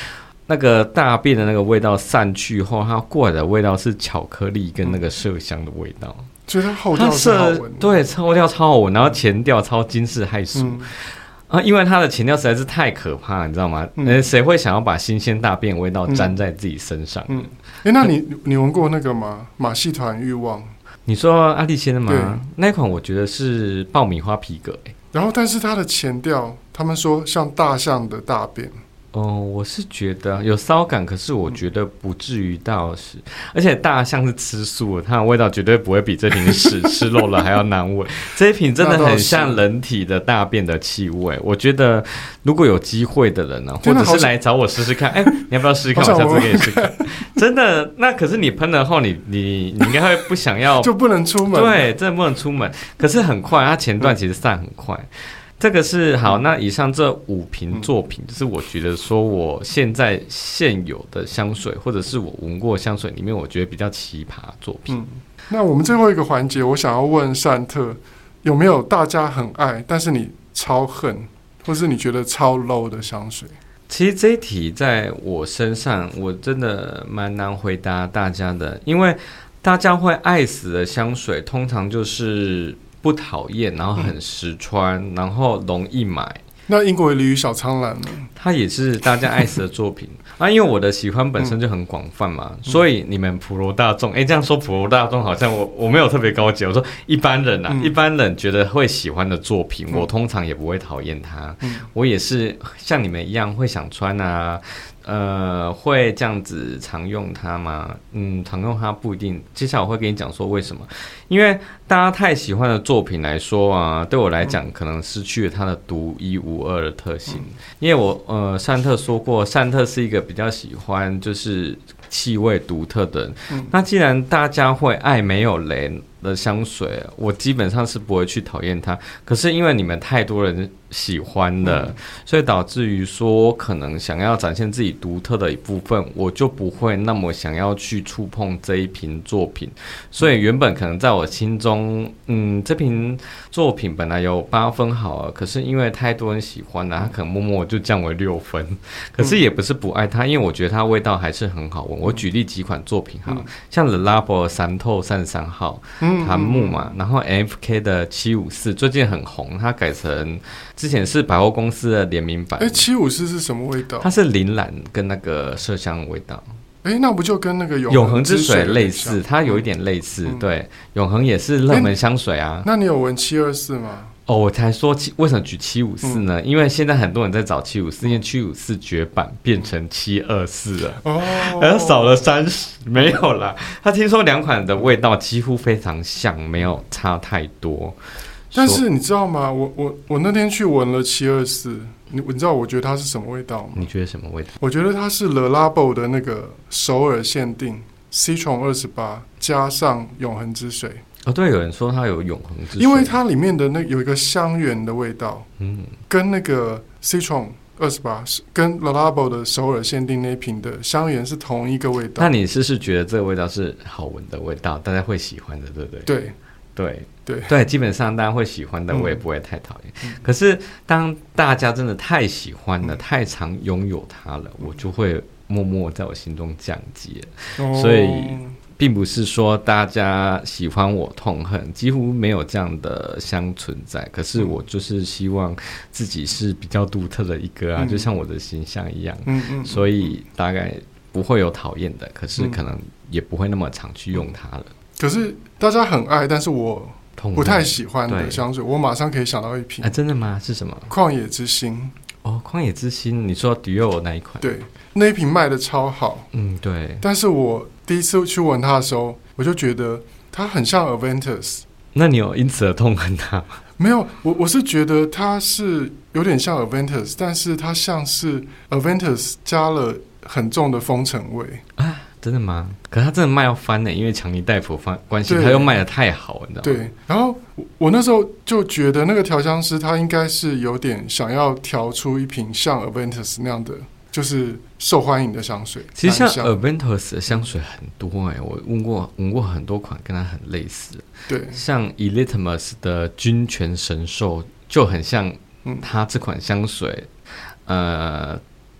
那个大便的那个味道散去后，它过来的味道是巧克力跟那个麝香的味道。 所以它后调是好闻的， 对，后调超好闻，然后前调超惊世骇俗。嗯啊，因为它的前调实在是太可怕了，你知道吗？嗯，谁会想要把新鲜大便味道沾在自己身上？ 嗯，哎、欸，那你你闻过那个吗？马戏团欲望？ 你说阿丽仙的吗？那一款我觉得是爆米花皮革、欸， 然后但是它的前调，他们说像大象的大便。 哦，我是觉得有骚感，可是我觉得不至于到是，而且大象是吃素的，它的味道绝对不会比这瓶屎吃肉了还要难闻。这一瓶真的很像人体的大便的气味，我觉得如果有机会的人呢、啊，或者是来找我试试看，哎、欸，你要不要试试看？我下次给你试看。真的，那可是你喷了后，你你你应该会不想要， 就不能出门。 对，真的不能出门。可是很快，它前段其实散很快。这个是好，那以上这五瓶作品，就是我觉得说我现在现有的香水，或者是我闻过香水里面，我觉得比较奇葩的作品。 嗯，那我们最后一个环节，我想要问善特，有没有大家很爱，但是你超恨，或是你觉得超 low 的香水？ 其实这一题在我身上，我真的蛮难回答大家的，因为大家会爱死的香水，通常就是不讨厌，然后很实穿，嗯、然后容易买。 那英国鲤鱼小苍兰呢？ 它也是大家爱死的作品啊，因为我的喜欢本身就很广泛嘛，嗯、所以你们普罗大众，哎，这样说普罗大众好像我我没有特别高级，我说一般人啊，嗯、一般人觉得会喜欢的作品，嗯、我通常也不会讨厌它，嗯、我也是像你们一样会想穿啊。呃，会这样子常用它吗？嗯，常用它不一定。接下来我会跟你讲说为什么。因为大家太喜欢的作品来说啊，对我来讲可能失去了它的独一无二的特性。嗯、因为我呃，善特说过，善特是一个比较喜欢就是气味独特的人。嗯、那既然大家会爱没有雷的香水，我基本上是不会去讨厌它。可是因为你们太多人喜欢了，嗯、所以导致于说可能想要展现自己独特的一部分，我就不会那么想要去触碰这一瓶作品。所以原本可能在我心中，嗯，这瓶作品本来有八分好了，可是因为太多人喜欢了，它可能默默就降为六分。可是也不是不爱它，因为我觉得它味道还是很好闻。我举例几款作品哈，嗯、像 Le Labo 的三透三十三号。檀木嘛，然后 M F K 的七五四最近很红，它改成之前是百货公司的联名版。 哎，七五四是什么味道？ 它是铃兰跟那个麝香的味道。 哎，那不就跟那个永永恒之水类似？它有一点类似，嗯、对，永恒也是热门香水啊。 那你有闻七二四吗？ 哦，我才说为什么举七五四呢？嗯、因为现在很多人在找七五四，因为七五四绝版变成七二四了，哦，然后少了三十，没有啦。他听说两款的味道几乎非常像，没有差太多。 但是你知道吗？我我我那天去闻了七二四，你你知道我觉得它是什么味道吗？ 你觉得什么味道？ 我觉得它是 Le Labo 的那个首尔限定 Citron 二十八加上永恒之水。 哦，对，有人说它有永恒之水， 因为它里面的那有一个香橼的味道，嗯，跟那个 Citron 二十八跟 Le Labo 的首尔限定那一瓶的香橼是同一个味道。 那你是不是觉得这个味道是好闻的味道，大家会喜欢的，对不对？ 对对对对，基本上大家会喜欢的，我也不会太讨厌。嗯、可是当大家真的太喜欢了，嗯、太常拥有它了，我就会默默在我心中降级了。哦、所以并不是说大家喜欢我痛恨，几乎没有这样的相存在。可是我就是希望自己是比较独特的一个啊，嗯、就像我的形象一样。嗯嗯，所以大概不会有讨厌的，可是可能也不会那么常去用它了。 可是大家很爱，但是我不太喜欢的香水，我马上可以想到一瓶。 啊，真的吗？是什么？ 旷野之心。 哦，旷野之心，你说 Dior 那一款？ 对，那一瓶卖的超好。 嗯，对。 但是我第一次去闻它的时候，我就觉得它很像 Aventus。 那你有因此而痛恨它吗？ 没有，我我是觉得它是有点像 Aventus， 但是它像是 Aventus 加了很重的风尘味啊。真的吗？可是他真的卖要翻呢，因为强尼戴普关系，他又卖得太好，你知道吗？ 对。然后我那时候就觉得那个调香师他应该是有点想要调出一瓶像 Aventus 那样的，就是受欢迎的香水。 其实像 Aventus 的香水很多哎，我闻过闻过很多款跟它很类似。 对， 像 Elitmus 的君权神兽就很像它这款香水，嗯、呃。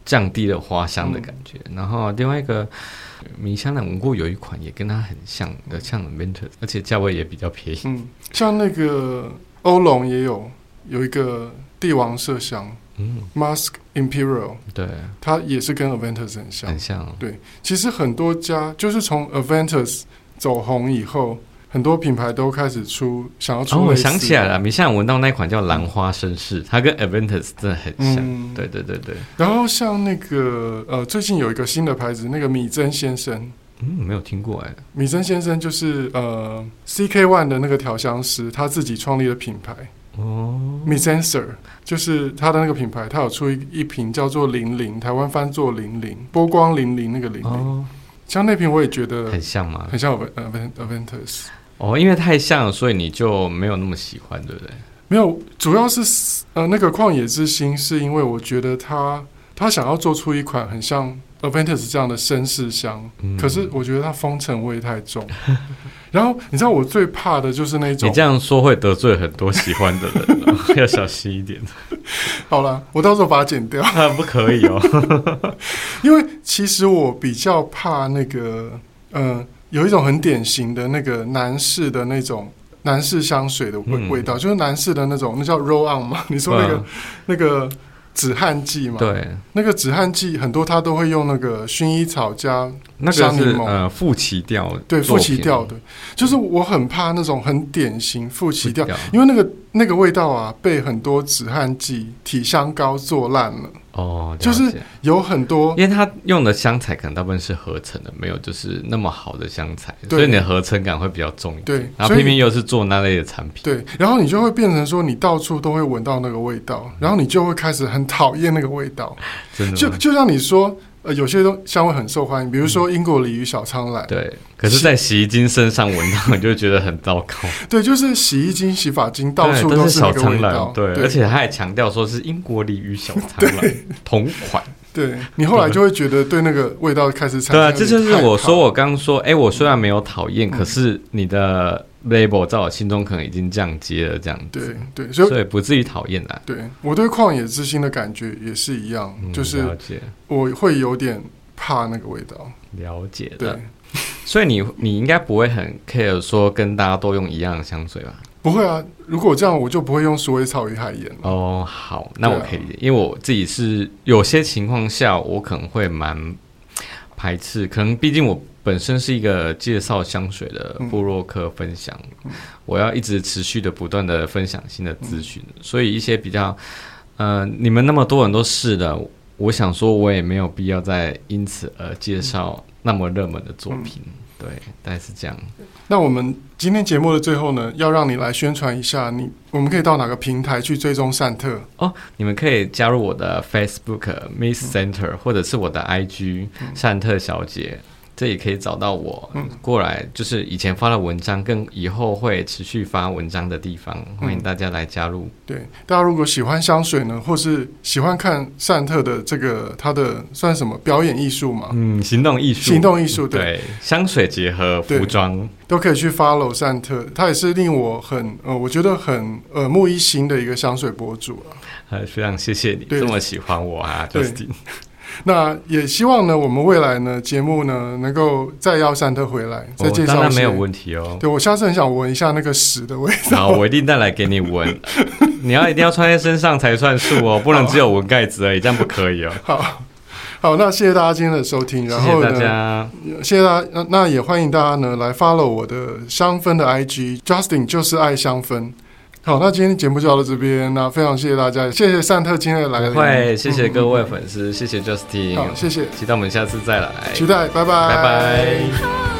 降低了花香的感觉。嗯、然后另外一个米香兰闻过有一款也跟它很像的，像 Aventus， 而且价位也比较便宜。 嗯，像那个欧龙也有有一个帝王麝香。嗯 Musk Imperial， 对，它也是跟 Aventus 很像， 很像。 对，其实很多家就是从 Aventus 走红以后，很多品牌都开始出想要出。 哦，我想起来了，你现在闻到那款叫兰花绅士，它跟 Aventus 真的很像。嗯、对对对对。 然后像那个呃，最近有一个新的牌子，那个米珍先生。 嗯，没有听过哎。 米珍先生就是呃 C K 一 的那个调香师，他自己创立的品牌。哦 Mizensir 就是他的那个品牌，他有出 一, 一瓶叫做零零，台湾翻作零零，波光零零那个零零、哦，像那瓶我也觉得很像吗？ 很像 Aventus。 哦，因为太像了，所以你就没有那么喜欢，对不对？ 没有，主要是呃那个旷野之心，是因为我觉得他他想要做出一款很像 Aventus 这样的绅士香、嗯，可是我觉得它风尘味太重。然后你知道我最怕的就是那种， 你这样说会得罪很多喜欢的人、哦，要小心一点。 好了，我到时候把它剪掉。 啊，不可以哦。 因为其实我比较怕那个，呃，有一种很典型的那个男士的那种男士香水的 味,、嗯、味道，就是男士的那种，那叫 roll on 嘛？你说那个、嗯、那个。止汗剂嘛， 对， 那个止汗剂很多，它都会用那个薰衣草加香柠檬， 那个是呃富奇调， 对，富奇调的，就是我很怕那种很典型富奇调，因为那个那个味道啊，被很多止汗剂、体香膏做烂了。哦，就是有很多， 因为它用的香材可能大部分是合成的，没有就是那么好的香材，所以你的合成感会比较重一点。对，然后偏偏又是做那类的产品， 对，然后你就会变成说，你到处都会闻到那个味道，然后你就会开始很讨厌那个味道。 真的， 就就像你说。呃，有些都香味很受欢迎，比如说英国梨与小苍兰、嗯。 对，可是，在洗衣精身上闻到，你就会觉得很糟糕。 对，就是洗衣精、洗发精到处都是那个味道。 对，对，而且他还强调说是英国梨与小苍兰同款。 对，你后来就会觉得对那个味道开始产生。 对啊，这就是我说我刚刚说，哎、欸，我虽然没有讨厌、嗯，可是你的 label 在我心中可能已经降阶了，这样子。 对对，所以所以不至于讨厌啦。 对，我对旷野之心的感觉也是一样，嗯、就是我会有点怕那个味道。 了解的。对，所以你你应该不会很 care 说跟大家都用一样的香水吧？ 不会啊，如果这样我就不会用鼠尾草与海盐了。 哦，好，那我可以理解、啊，因为我自己是有些情况下我可能会蛮排斥，可能毕竟我本身是一个介绍香水的部落客分享、嗯，我要一直持续的不断的分享新的资讯、嗯，所以一些比较呃你们那么多人都试了，我想说我也没有必要再因此而介绍那么热门的作品。嗯，对，大概是这样。 那我们今天节目的最后呢，要让你来宣传一下你，我们可以到哪个平台去追踪善特哦？你们可以加入我的 Facebook Miss Center、嗯、或者是我的 I G、嗯、善特小姐，这也可以找到我、嗯、过来，就是以前发的文章跟以后会持续发文章的地方，欢迎大家来加入、嗯、 对，大家如果喜欢香水呢，或是喜欢看善特的这个他的算什么表演艺术嘛， 嗯，行动艺术， 行动艺术 对, 对，香水结合服装都可以去 follow 善特，他也是令我很呃，我觉得很耳目一新的一个香水博主啊。 呃，非常谢谢你这么喜欢我啊 ，Justin。 那也希望呢，我们未来呢节目呢能够再邀善特回来，再介绍一些、哦、当然没有问题哦。 对，我下次很想闻一下那个屎的味道。 好，我一定带来给你闻。你要一定要穿在身上才算数哦，不能只有闻盖子而已，这样不可以哦。 好，好，那谢谢大家今天的收听，然后呢， 谢谢大家， 谢谢大家。那也欢迎大家呢来 follow 我的香氛的 I G Justin 就是爱香氛。好，那今天节目就到这边，那非常谢谢大家，谢谢善特今天的来临， 不会，谢谢各位粉丝、嗯，谢谢 Justin， 好，谢谢， 期待我们下次再来， 期待，拜拜， 拜拜。